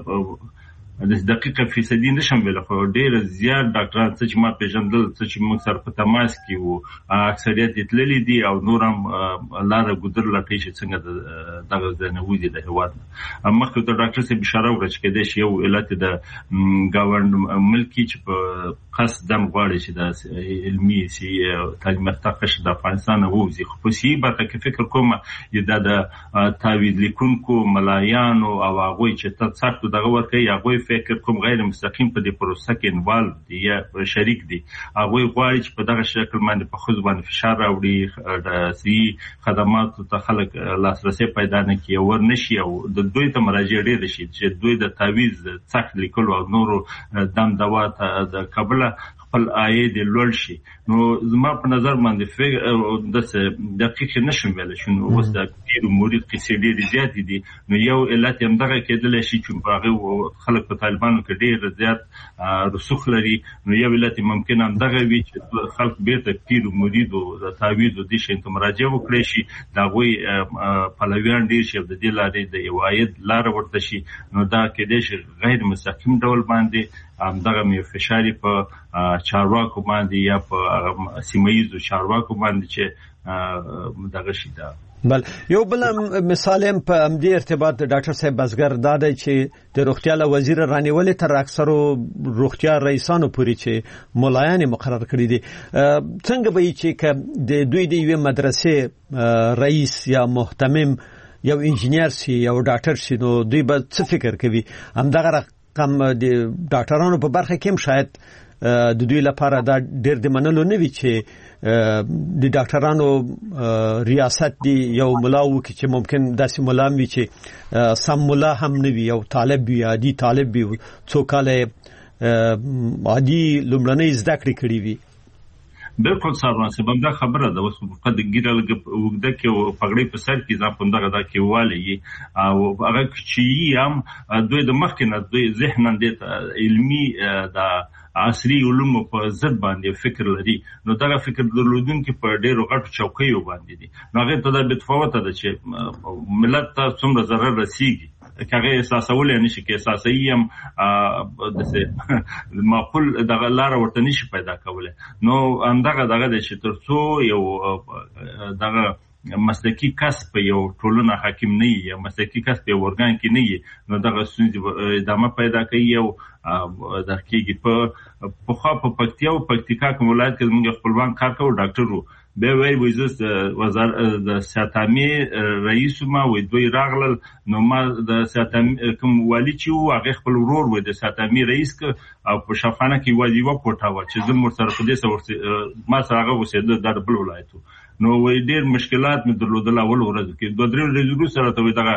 د دقیقه فیصدي نشم ویل خو ډېر زیات ډاکټران چې ما پیژندل چې موږ سره په تماس کې وو اکثریت تللي دي او نور هم لاره ګذر لټي چې څنګه دغه ځنه ودی د هواد مخکې د ډاکټر سره اشاره وکړه چې کله شی یو علت د گاوند ملکی چې په قصدن غواړي چې د علمي سي تعلیم تقش د افغانستان ووزي خو په سی برخه کې فکر کوم دا د تعویض لیکونکو ملایانو او هغه چې تاسو دغه ورکه هغه فکر کوم غیر مستقیم په دې پروسه کې انوالو دي یا شریک دي هغه غواړي چې په دغه شکل باندې په خود باندې فشار راوړي د سی خدماتو ته خلک لاسرسي پیدا نه کوي ورنشي او د دوی ته مراجعه ډېر شي چې دوی د تعویض څخه لیکلو او نورو دم دوا ته د قبل خپل عاید لوړ شي نو زما په نظر باندې د دقیق نشم ویل شنو اوس د پیر مرید قصې ډېر زیات دي نو یو علت هم دغه کېدل شي چې هغه خلک په طالبانو کې ډېر زیات رسوخ لري نو یو علت ممکن هم دغه وي چې خلک بیرته پیر مرید او د تعویض د شي ته مراجعه وکړي شي دا غوي پلویان ډېر شي د دې لارې د یو عاید لار ورته شي نو دا کېدای شي غیر مستقیم ډول باندې دغه مې فشاري په چارواکو باندې یا په سیمایي چارواکو باندې چې دغه شي دا بل یو بل مثال هم په امدی ارتباط ډاکټر صاحب بزګر دا دی چې د روغتیا له وزیر رانیولې تر اکثرو روغتیا رئیسانو پورې چې مولایان مقرر کړی دي څنګه به چې د دوی د یوې مدرسې رئیس یا محتمم یو انجینیر سي یو ډاکټر سي نو دوی به څه فکر کوي همدغه کم د ډاکټرانو په برخه کې هم شاید د دوی لپاره دا ډېر د منلو نه وي چې د ډاکټرانو ریاست دی یو ملا وکړي چې ممکن داسې ملا وي چې سم ملا هم نه وي او طالب وي عادي طالب وي څو کاله عادي لومړنۍ زده کړې کړې وي بالکل صاحب سبب دا خبره ده اوس په د ګیرل وګده کې او پګړې په سر کې ځان پوندغه دا کې والی او هغه چې هم دوی د مخکې نه دوی ذهنن دي علمي دا عصري علوم په ضد باندې فکر لري نو دا فکر درلودونکو په ډېرو غټو چوکیو باندې دي نو هغه ته د بتفاوت ده چې ملت ته څومره ضرر رسیږي کله احساسول نشي کې احساسي هم د معقول دغه لار ورته نشي پیدا کوله نو همدغه د چې ترڅو یو دغه مسلکی کسب یو ټولنه حاکم نه یا مسلکی کسب یو ورګان کې نه نو دغه ستونزې ادامه پیدا کوي او د حقیقت په پکتیا او پکتیکا کوم ولایت کې موږ خپلوان کار کوو ډاکټرو به وی وزیر وزارت د ساتامي رئیس ما وې دوی راغلل نو ما د ساتامي کوم والی چې هغه خپل ورور وې د ساتامي رئیس او په شفانه کې واجب پټاوه چې زموږ سره په دې سره ما سره هغه وسیده د بل ولایتو نو وې ډېر مشکلات مې درلودل اول ورځ کې دوه درې ورځې سره ته دغه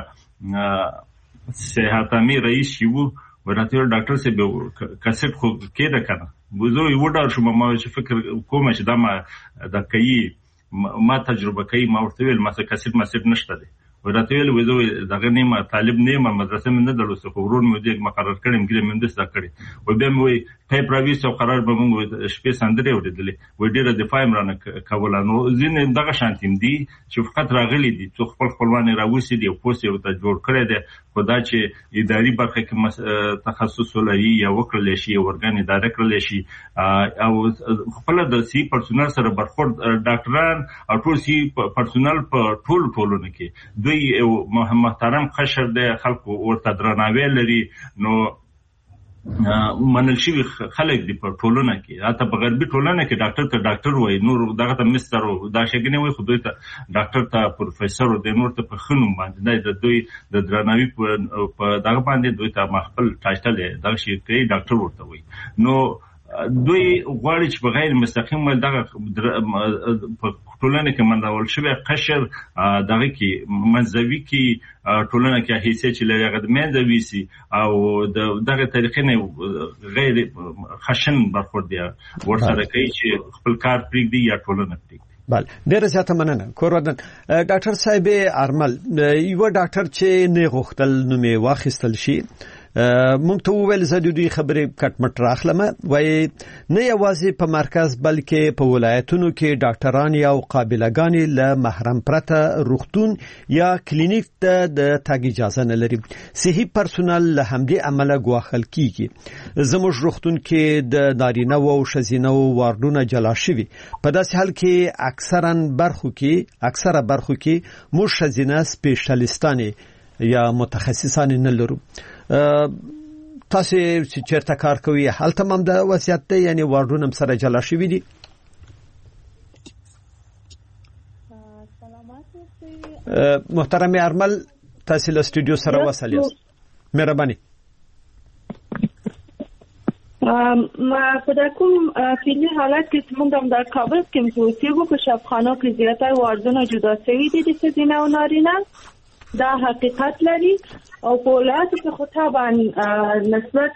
ساتامي رئیس یو ورته ډاکټر سه به کیسټ خو کېده کنه بوزو یو ډار شو ما چې فکر کوم چې دا ما د کوي ما تجربه کوي ما ورته ویل ما کیسټ نشته دي ورته ویل وزو دغه نیمه طالب نیمه مدرسې من نه درلوسه خو ورون مې دې مقرر کړم ګرې من دستا کړی و به مې ټای پرویس او قرار به موږ شپې سندري ورېدلې و ډیره دفاع عمرانه کوله نو ځین دغه شانتیم دي چې فقط راغلي دي څو خپلوان راوسی دي او پوسټ یو ته جوړ کړی دی خدا چې اداري برخه کې تخصص لري یا وکړل شي ورګان اداره کړل شي او خپل د سی پرسونل سره برخورد ډاکټران او ټول سی پرسونل په ټولونه کې دوی محترم قشر د خلکو ورته درناوی لري نو منل شي خلک دی په ټولنه کې حتی په غربي ټولنه کې ډاکټر ته ډاکټر وای نور دغه ته مستر او دا شګنه وای خو دوی ته ډاکټر ته پروفیسور او د نور ته په خنوم باندې د دوی د درناوي په دغه باندې دوی ته خپل ټایټل دغه شي کوي ډاکټر ورته وای نو دوی غواړي چې بغیر مستقیم دغه په ټولنه کې منډول شوی قشر دغه کې منځوي کې ټولنه کې حیثیت چې لري هغه منځوي سي او دغه طریقې نه غیر خشن برخورد دی ورسره کوي چې خپل کار پرېږدي یا ټولنه پرېږدي. بله ډیره زیاته مننه کوردن ډاکټر صاحب ارمل یو ډاکټر چې نه غوښتل نومې واخیستل شي مونږ ته وویل زه د دوی خبرې کټ مټ راخلم وای نه یوازې په مرکز بلکې په ولایتونو کې ډاکټران یا قابلګان له محرم پرته روغتون یا کلینیک ته د تګ اجازه نه لري صحي پرسونل له همدې عمله ګواښل کیږي زموږ روغتون کې د نارینه او ښځینه واردونه جلا شوي په داسې حال کې اکثره برخو کې موږ ښځینه سپیشلیستان یا متخصصان نه لرو تاسو چې چیرته کار کوي هلته هم د وضعیت دی یعنی واردونه سره جلا شوي دي. محترم ارمل تاسو له استودیو سره وصل یاست مهرباني. ما په کوم فعلی حالت کې موږ هم د کابل کې موسیقو په شفاخانو کې زیاتره واردونه جدا شوي دي د ښځینه او نارینه دا حقیقت لري او په ولایتو کې خو طبعا نسبت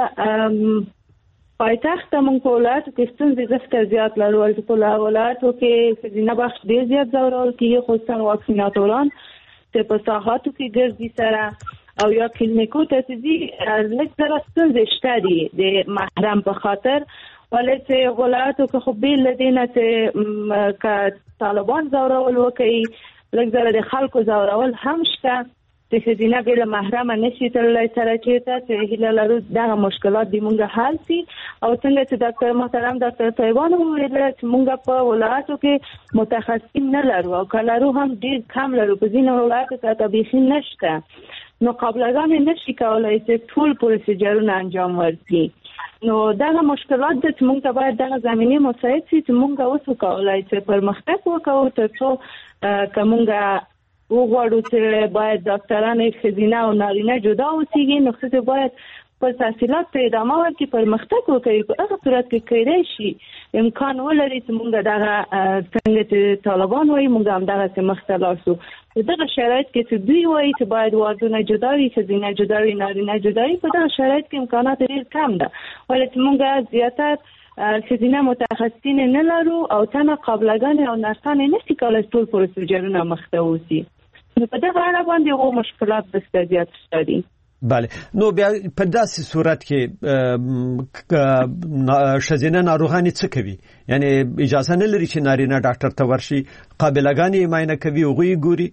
پایتخت موږ په ولایتو کې ستونزې زیات زیات لرو په ولایتو کې ښځینه بخش ډېر زیات ځورول کېږي خصوصا واکسیناتوران چې په ساحاتو کې ګرځي سره او یا کلینیکو ته ځي لږ سره ستونزې شته دي د محرم په خاطر ولې چې ولایتو کې خو بیل دی نه چې که طالبان ځورول وکړي لږ زره د خلکو ځورول هم شته چې ښځینه بې له محرمه نشي تللی سره چېرته چې هیله لرو دغه مشکلات د مونږ حل شي او څنګه چې ډاکټر محترم ډاکټر طیبان وویل چې مونږ په ولایتو کې متخصصین نه لرو او که لرو هم ډېر کم لرو په ځینو ولایتو کې حتی بیخي نشته نو قابلګانې نشي کولی چې ټول پروسیجرونه انجام ورکړي نو دغه مشکلات د موږ ته باید دغه زمینه مساعد شي چې موږ اوس وکولای چې پرمختګ وکړو ترڅو کومه وغواړو چې باید ډاکټران ښځینه او نارینه جدا اوسېږي نو ښځې باید په تحصیلات ته ادامه ورکړي پرمختګ وکړي په هغه صورت کې کېدای شي امکان ولري چې موږ دغه څنګه چې طالبان وایي موږ هم دغسې مخته لاړ شو په دغه شرایط کې چې دوی وایي چې باید واردونه جدا وي ښځینه جدا وي نارینه جدا وي په دغه شرایط کې امکانات ډېر کم ده ولې چې موږ زیاتر ښځینه متخصصین نه لرو او تنه قابلګانې او نرسانې نشي کولی ټول پروسیجرونه مخته ووسي نو په دغه اړه باندې هغو مشکلات دسته زیات شته دي. بله نو بیا په داسې صورت کې ښځینه ناروغانې څه کوي یعنی اجازه نه لري چې نارینه ډاکټر ته ورشي قابلګانې یې معاینه کوي هغوی یې ګوري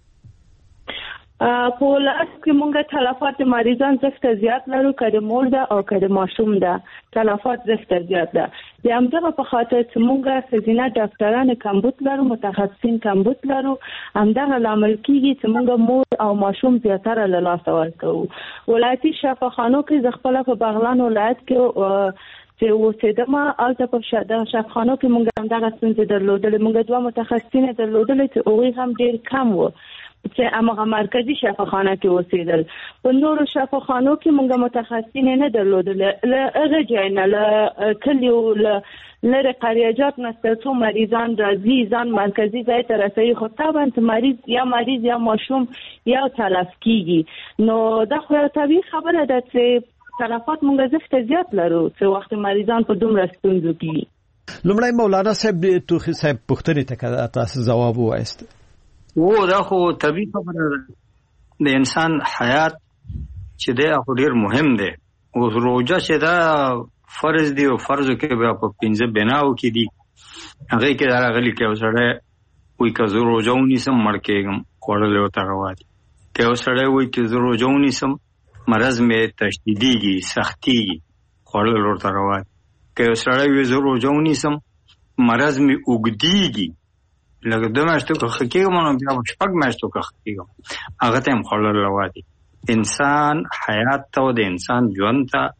په ولایت کې موږ تلفات مریضان زښته زیات لرو که د مور ده او که د ماشوم ده تلفات زښته زیات ده د همدغه په خاطر چې موږ ښځینه ډاکټران کمبود لرو متخصصین کمبود لرو همدغه لامل کېږي چې موږ مور او ماشوم زیاتره له لاسه ورکوو ولایتي شفاخانو کې زه خپله په بغلان ولایت کې چې اوسېدم هلته په شفاخانو کې موږ همدغه ستونزې درلودلې موږ 2 متخصصین درلودلې چې هغوی هم ډېر کم وو چې هغه مرکزی شفاخانه کې اوسېدل په نورو شفاخانو کې موږ متخصصین نه درلودل له هغه ځای نه له کلیو لرې قریجات نه څو مریضان راځي ځان مرکزی ځای ته رسوي خو طبعا مریض یا ماشوم یا تلف کېږي نو دا خو یوه طبیعي خبره ده چې تلفات موږ زښته زیات لرو چې وخت مریضان په دومره ستونزو کې لومړی مولانا صاحب د توخي صاحب پوښتنې ته تاسو ځواب ووایست دا خو طبیعي خبره ده د انسان حیات چې دی خو ډېر مهم دی او روژه چې دا فرض دی او فرضو کې بیا په 15 بناو کې دي هغې کې دا راغلي که یو سړی وایي که زه روژه ونیسم مړ کېږم خوړل ورته روا دي که یو سړی وایي چې زه روژه ونیسم مرض مې تشدیدېږي سختېږي خوړل ورته روا دي که یو سړی وایي زه روژه ونیسم مرض مې اوږدېږي لکه 2 میاشتو که ښه کېږم نو بیا 6 میاشتو که ښه کېږم هغه ته هم خوړل روا دي انسان حیات ته او د انسان ژوند ته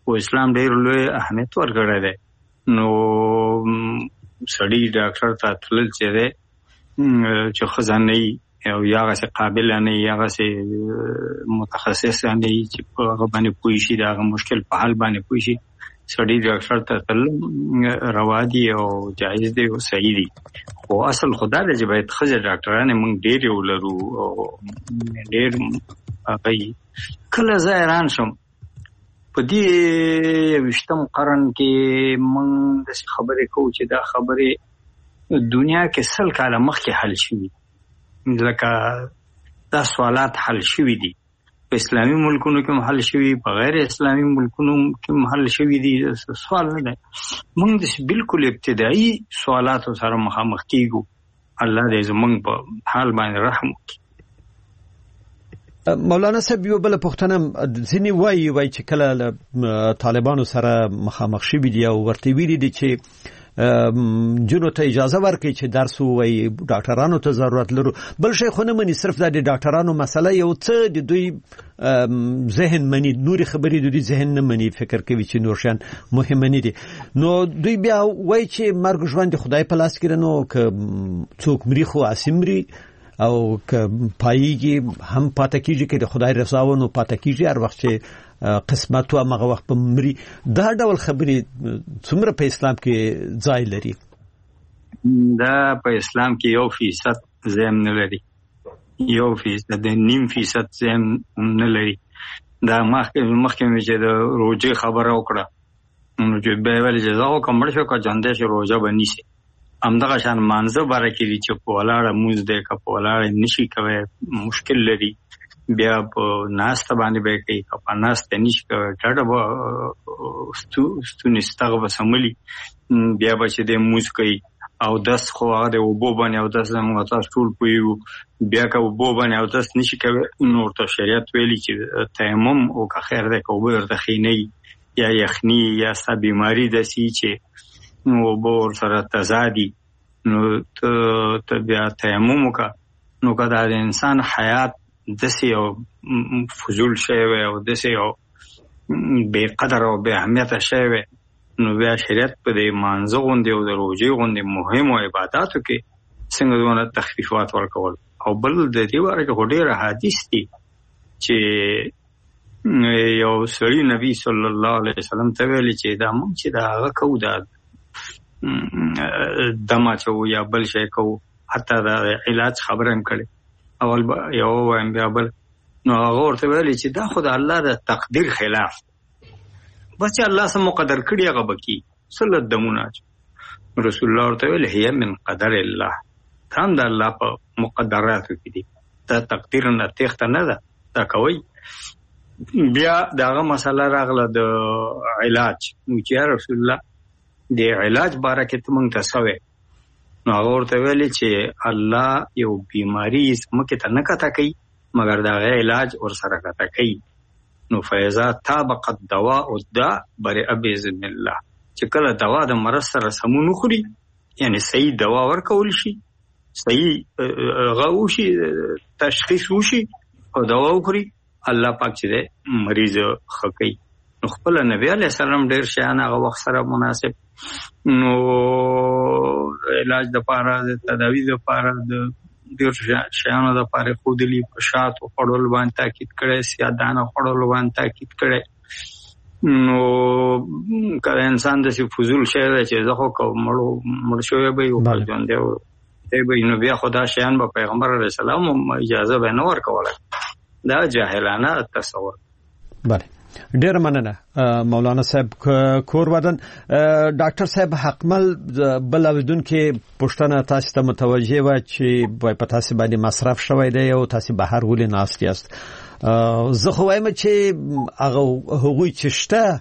خو اسلام ډېر لوی اهمیت ورکړی دی. نو سړی ډاکټر ته تلل چې دی چې ښځه نه وي او یا هغسې قابله نه وي، هغسې متخصصه نه وي چې په هغه باندې پوه شي، د هغه مشکل په حل باندې پوه شي، سړی ډاکټر ته تلل روا دي او جایز دی او صحیح دي. خو اصل خدا دی چې باید ښځې ډاکټرانې موږ ډېرې ولرو او ډېر هغه کله زه حیران شم په دې 20م قرن کې موږ داسې خبرې کوو چې دا خبرې دنیا کې 100 کاله مخکې حل شوي، لکه دا سوالات حل شوي دي. په اسلامي ملکونو کې حل شوي، په غیر اسلامي ملکونو کې حل شوي دي. سوال نه دی، موږ داسې بالکل ابتدایي سوالاتو سره مخامخ کېږو. الله دې زموږ په حال باندې رحم وکړي. مولانا صاحب یو بل پوښتنه ځینې وایي چې کله طالبانو سره مخامخ شوي دي او ورته ویلي دي چې جنو ته اجازه ورکړي چې درس ووایي، ډاکټرانو ته ضرورت لرو. بل شی خو نه مني، صرف دا د ډاکټرانو مسله یو څه د دوی ذهن مني، نورې خبرې د دوی ذهن نه مني، فکر کوي چې نور شیان مهم نه دي. نو دوی بیا وایي چې مرګ ژوند د خدای په لاس کې دی، نو که څوک مري خو هسې مري او که پاییږي هم پاته کېږي، که د خدای رضا و نو پاته کېږي، هر وخت چې قسمت و هغه وخت په مري. دا ډول خبرې څومره په اسلام کې ځای لري؟ دا په اسلام کې 1% ځای نه لري، 1% 0.5% ځای نه لري. دا مخکې مې چې د روژې خبره وکړه نو چې بیا ویل چې زه خو که مړ شو که ژوندی شو روژه به نیسي. همدغه شان مانځه باره کې دي چې په ولاړه مونځ دی، که په ولاړه نشي کوی مشکل لري، بیا په ناسته باندې به کوي، که په ناسته نشي کوی ډډه به ستونې ستغه به سملي، بیا به چې دی مونځ کوي. او دس خو هغه د اوبو باندې او دس موږ تاسو ټول پوهیږو، بیا که اوبو باندې او دس نشي کوی نو ورته شریعت ویلي چې تیمم وکړه، خیر دی که اوبه ورته ښې نه وي یا یخني یا ستا بیماري داسې چې نو اوبه ورسره تضادي، نو ته بیا تیمم وکړه. نو که دا د انسان حیات داسې یو فضول شی وی او داسې یو بې قدر او بې اهمیته شی وی، نو بیا شریعت په دې مانځه غوندې او د روژې غوندې مهمو عباداتو کې څنګه دونه تخفیفات ورکول. او بل د دې باره کې خو ډېر احادیث دي چې یو سړي نبی صلی الله علیه وسلم ته ویلي چې دا موږ چې دا هغه کوو، دا دم اچوو یا بل شی کوو، حتی دا علاج خبره هم کړې، اول به یو وایم بیا بل. نو هغه ورته ویلي چې دا خو د الله د تقدیر خلاف، بس چې الله سم مقدر کړي هغه به کي صلت دمونه اچو. رسول الله ورته ویل هي من قدر الله، دا هم د الله په مقدراتو کې دي، دا تقدیر نه تېښته نه ده، دا کوي. بیا دغه مسله راغله د علاج، نو چې یا رسول الله د علاج باره کې ته موږ ته څه وایې؟ نو هغه ورته ویلې چې الله یو بیماري ځمکې ته نه کته کوي مګر د هغې علاج ورسره کته کوي. نو فیضا طابقت دوا او دا برئ باذن الله، چې کله دوا د مرض سره سمون وخوري، یعنی صحیح دوا ورکول شي، صحیح هغه وشي، تشخیص وشي او دوا وخوري، الله پاک چې دی مریض ښه کوي. نو خپل نبی علیه السلام ډېر شیان هغه وخت سره مناسب نو علاج دپاره د تداوي دپاره د ډېر شیانو دپاره ښودلي، په شاتو خوړلو باندې تاکید کړی، سیادانه خوړلو باندې تاکید کړی. نو که انسان داسې فضول شی دی چې زه خو که مړ شوی به وي او که ژوندی دی به وي، نو بیا خو دا شیان به پیغمبر علیه السلام اجازه به نه ورکولی، دا جاهلانه تصور. بله، ډیر مننه مولانا صاحب کور ودان. ډاکټر صاحب حقمل بل اوریدونکو پوښتنه تاسو ته متوجه و چې په تاسو باندې مصرف شوی دی او تاسو بهر ولې ناست یاست. زه خو وایم چې هغه چې شته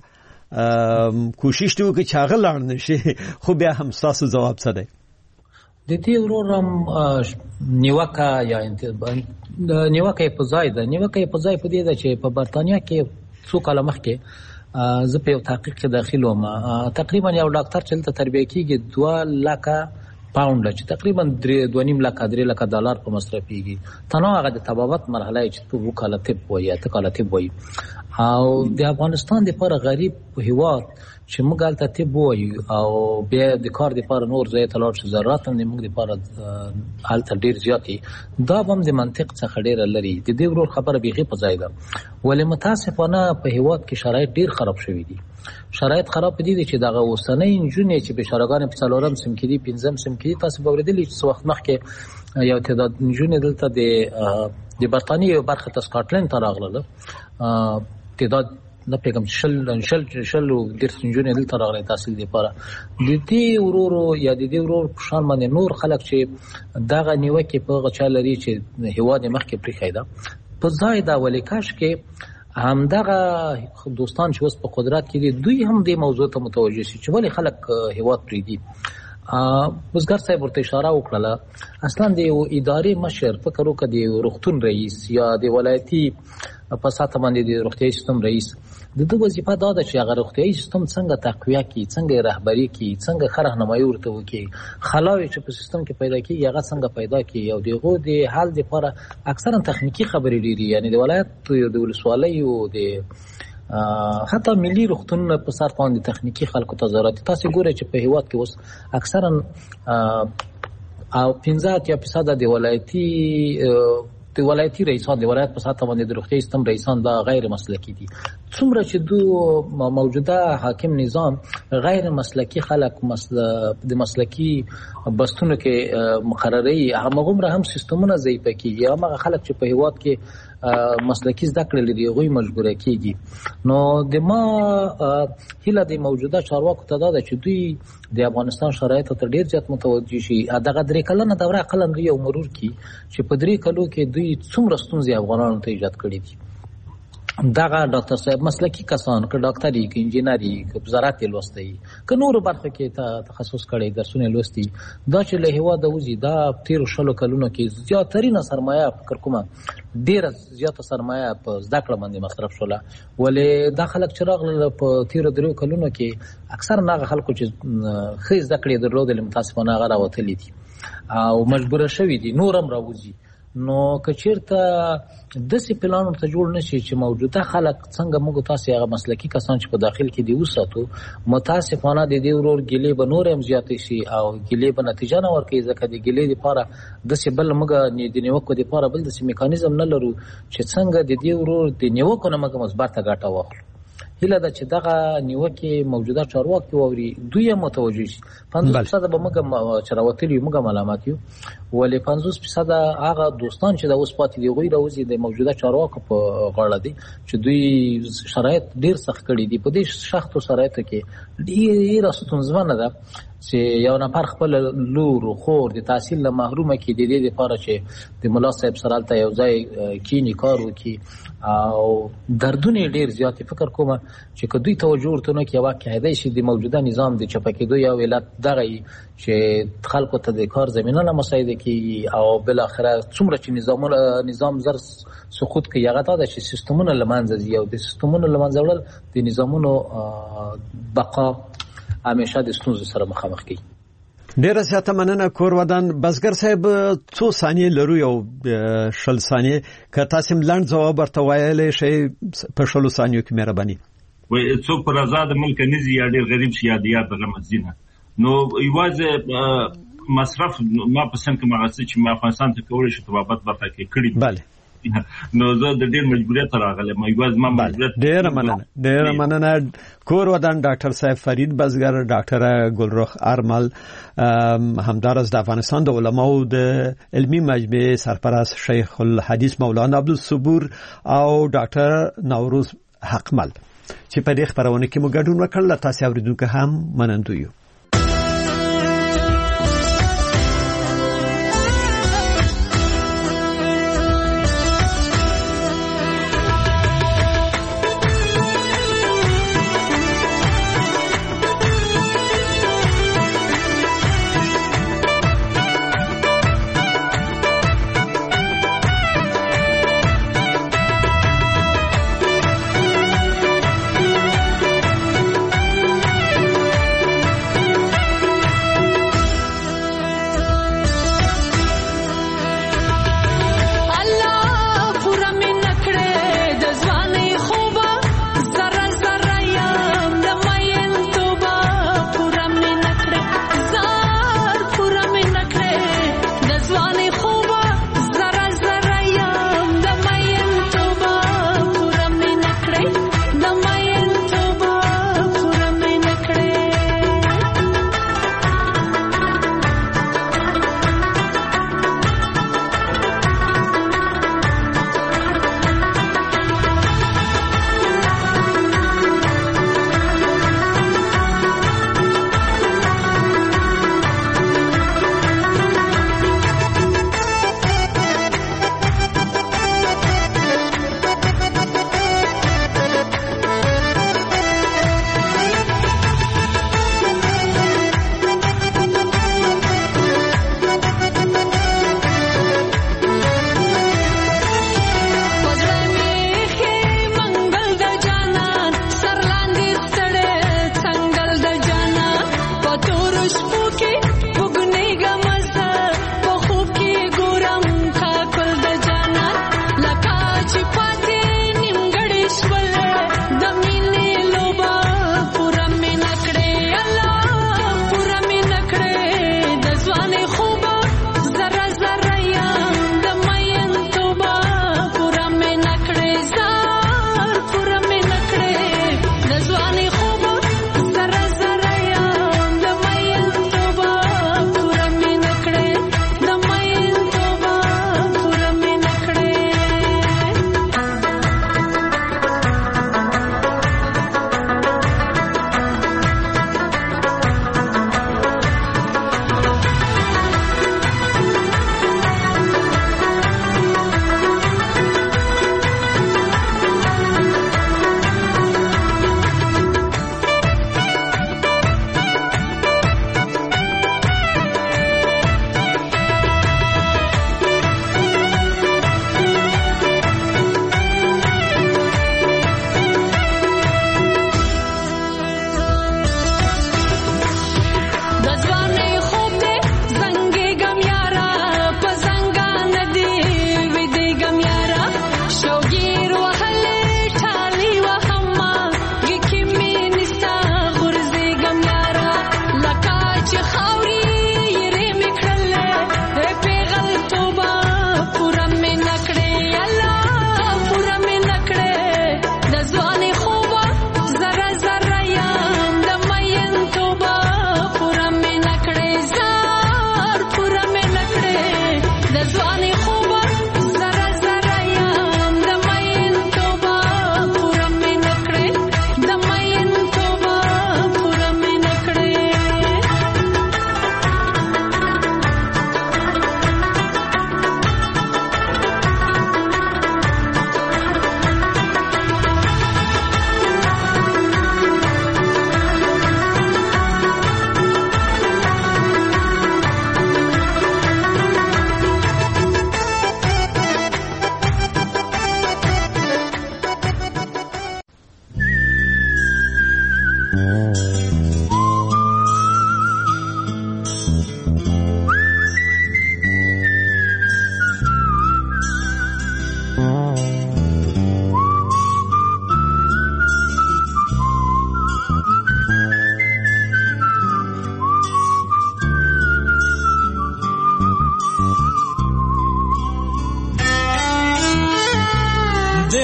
کوشش دی وکړي چې هغه لاړ نشي، خو بیا هم تاسو جواب څه دی؟ د دې ورورم نیوکه یا نیوکه په ځای ده، نیوکه په ځای په دې ده چې په برتانیا کې څو کاله مخکې زه په یو تحقیق کې داخل وم، تقریبا یو ډاکټر چې دلته تربیه کېږي 2 پاوند چې تقریبا 2.5 لک $3 په مصرفيږي تنو هغه د تبابت مرحله چې په وکالت وایي تکالت وایي او د افغانستان د پر غریب هیواد چې موږ الته طب وایي او بیا د کار د پر نور ځای ته لاړ شو ضرورت هم موږ د پر الته ډیر زیاتی دا هم د منطق څخه ډیر لري د دې ورور خبره بیخي په ځای ده ولې متاسفانه په هیواد کې شرایط ډیر خراب شوي دي شرایط خراب دي چې دغه اوسنۍ انجونې چې بشارګان په څلورم سم کې دي 5م سم کې تاسو به ورېدلی چې وخت مخکې یو تعداد انجونې دلته د برتانیې یو برخه ته سکاټلند ته راغله تعداد نه پیغام شل ډیر انجونې دلته راغلي تحصیل لپاره د دې ورورو یا د دې ورور په شان باندې نور خلک چې دغه نیوکه په غچا لري چې هیواد مخکې پرې خایدا په ځای دا ولې کاش کې همدغه دوستان چې اوس په قدرت کې دي دوی هم دې موضوع ته متوجه شي چې ولې خلک هیواد پرې دي وزګار صاحب ورته اشاره وکړه اصلا د ادارې مشر فکر وکړي د روغتون رئیس یا د ولایتي په ساته باندې د روغتیايي سیستم رئیس د دوه وظیفه دا ده چې هغه روغتیايي سیستم څنګه تقویه کړي څنګه رهبری کړي څنګه خرهنمایي ورته وکړي خلاوي چې په سیستم کې پیدا کیږي هغه څنګه پیدا کړي او دغه د حل لپاره اکثرا تخنیکی خبرې لري یعنی د ولایت د ولسوالۍ او د حتی ملي روغتون په سر باندې تخنیکی خلکو ته ضرورت تاسو ګورئ چې په هیواد کې اوس اکثرا او 15% د ولایتي رئیسان د ولایت په ساته باندې د روغتي سیستم رئیسان دا غیر مسلکی دي څومره چې موجوده حاکم نظام غیر مسلکی خلک د مسلکی بستونو کې مقرري هغه هم سیستمونه ضعیف کیږي هغه خلک چې په هیواد کې مسلکی زده کړل دي غوي مجبور کیږي نو د ما هله د موجوده چارواکو ته دا چې دوی د افغانستان شرایط ته ډیر زیات متوجي شي دغه درې کلنه دوره قلم دی او مرور کی چې په درې کلو کې دوی څومره ستونزې افغانانو ته ایجاد کړې دي دغه ډاکټر صاحب مسلکی کسان که ډاکټري که انجینری که وزارت لوستي که نور برخه کې تخصص کړي درسونه لوستي دا چې له هوا د وزي دا 13 کلونو کې زیاترینه سرمایه فکر کومه ډیره زیاته سرمایه په زده کړه باندې مصرف شوله ولې دا خلک چې راغله په 13 کلونو کې اکثر هغه خلکو چې خې زده کړې درلودل متاسفانه هغه راوتلي دي او مجبور شوي دي نورم راوځي نو کچیرته د سی پلان ته جوړ نشي چې موجوده خلک څنګه موږ تاسو هغه مسلکی کسان چې په داخل کې دی وساتو متاسفانه د دې ورور ګلې به نور هم زیاتې شي او ګلې به نتیجه نه ورکړي ځکه د ګلې لپاره د سی بل موږ د نیوکو لپاره بل د سی میکانیزم نه لرو چې څنګه د دې ورور د نیوکو نه موږ مثبت ګټه واخلو هله دا چې دغه نیوکه موجوده چارواکي ووري دوی متوجه شي 50% به موږ چروتلی موږ معلومات یو ولې 50% هغه دوستان چې د اوس پاتې دی غوي راوځي د موجوده چارواکو په غاړه دي چې دوی شرایط ډیر سخت کړي دي په دې سختو شرایطو کې ډیر ستونزمنه ده چې یو نفر خپل لور خور د تحصیل له محرومه کې د دې لپاره چې د ملا صاحب سره ته یو ځای کینی کار وکي او دردونه ډیر زیات فکر کوم چې کدوې توجه ورته نه کوي واقع هدي شي د موجوده نظام د چپکېدو یا ولادت دغه چې خلکو ته د کار زمينه نه مساعده کوي او بل اخره څومره چې نظام زر سقوط کوي هغه دا چې سیستمونه لمانځي او د سیستمونو لمانځل د نظامونو بقا همیشه د ستونزو سره مخامخ کی ډیره زیاته مننه کور ودان بزګر صاحب څو ثانیې لرو یو شل ثانیې که تاسو ملند جواب ورته وایلی شي په شلو ثانیو کې مهرباني وای څوک پر آزاد ملک نزي یا ډیر غریب شي یا دیار د غمزینه نو یوازې مصرف ما پسند کوم هغه چې ما افغانستان ته کولای شي تبابت برخه کې کړی bale نو زه د ډیر مجبوریت راغلم یوازې ما مجبوریت ډیر مننه کور ودان ډاکټر صاحب فرید بزګر ډاکټر ګلرخ ارمل همدارس د افغانستان د علماو د علمي مجمع سرپرست شیخ الحدیث مولانا عبدالصبور او ډاکټر نوروز حقمل چې په دې خبرونه کې مو ګډون وکړل تاسو اوریدونکو هم منندو یو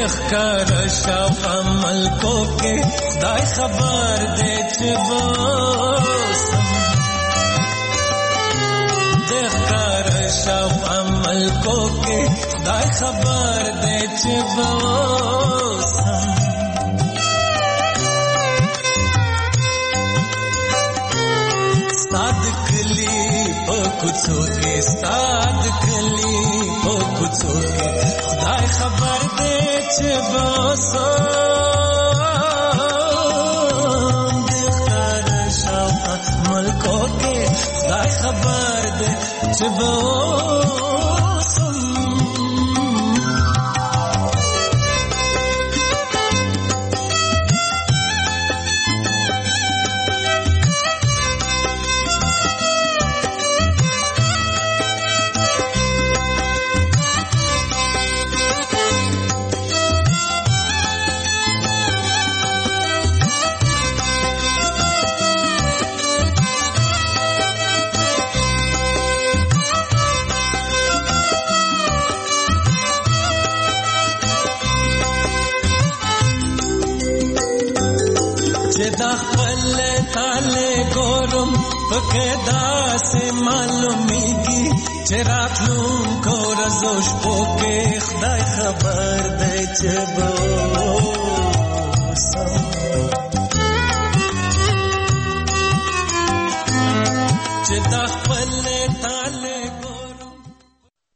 دخکر شو عمل کو کې خدای خبر دې چې بوسم دخکر شو عمل کو کې خدای خبر دې چې بوسم ستاد کلی په کوڅو کې ستاد کلی په کوڅو کې خدای خبر دې چې بوسم دخکر شو ملکو کې خدای خبر دې چې بوسم پکدا سے معلومیږي چې راتلونکو ورځو شپو کې خدای خبر دی چې بوسم چې دا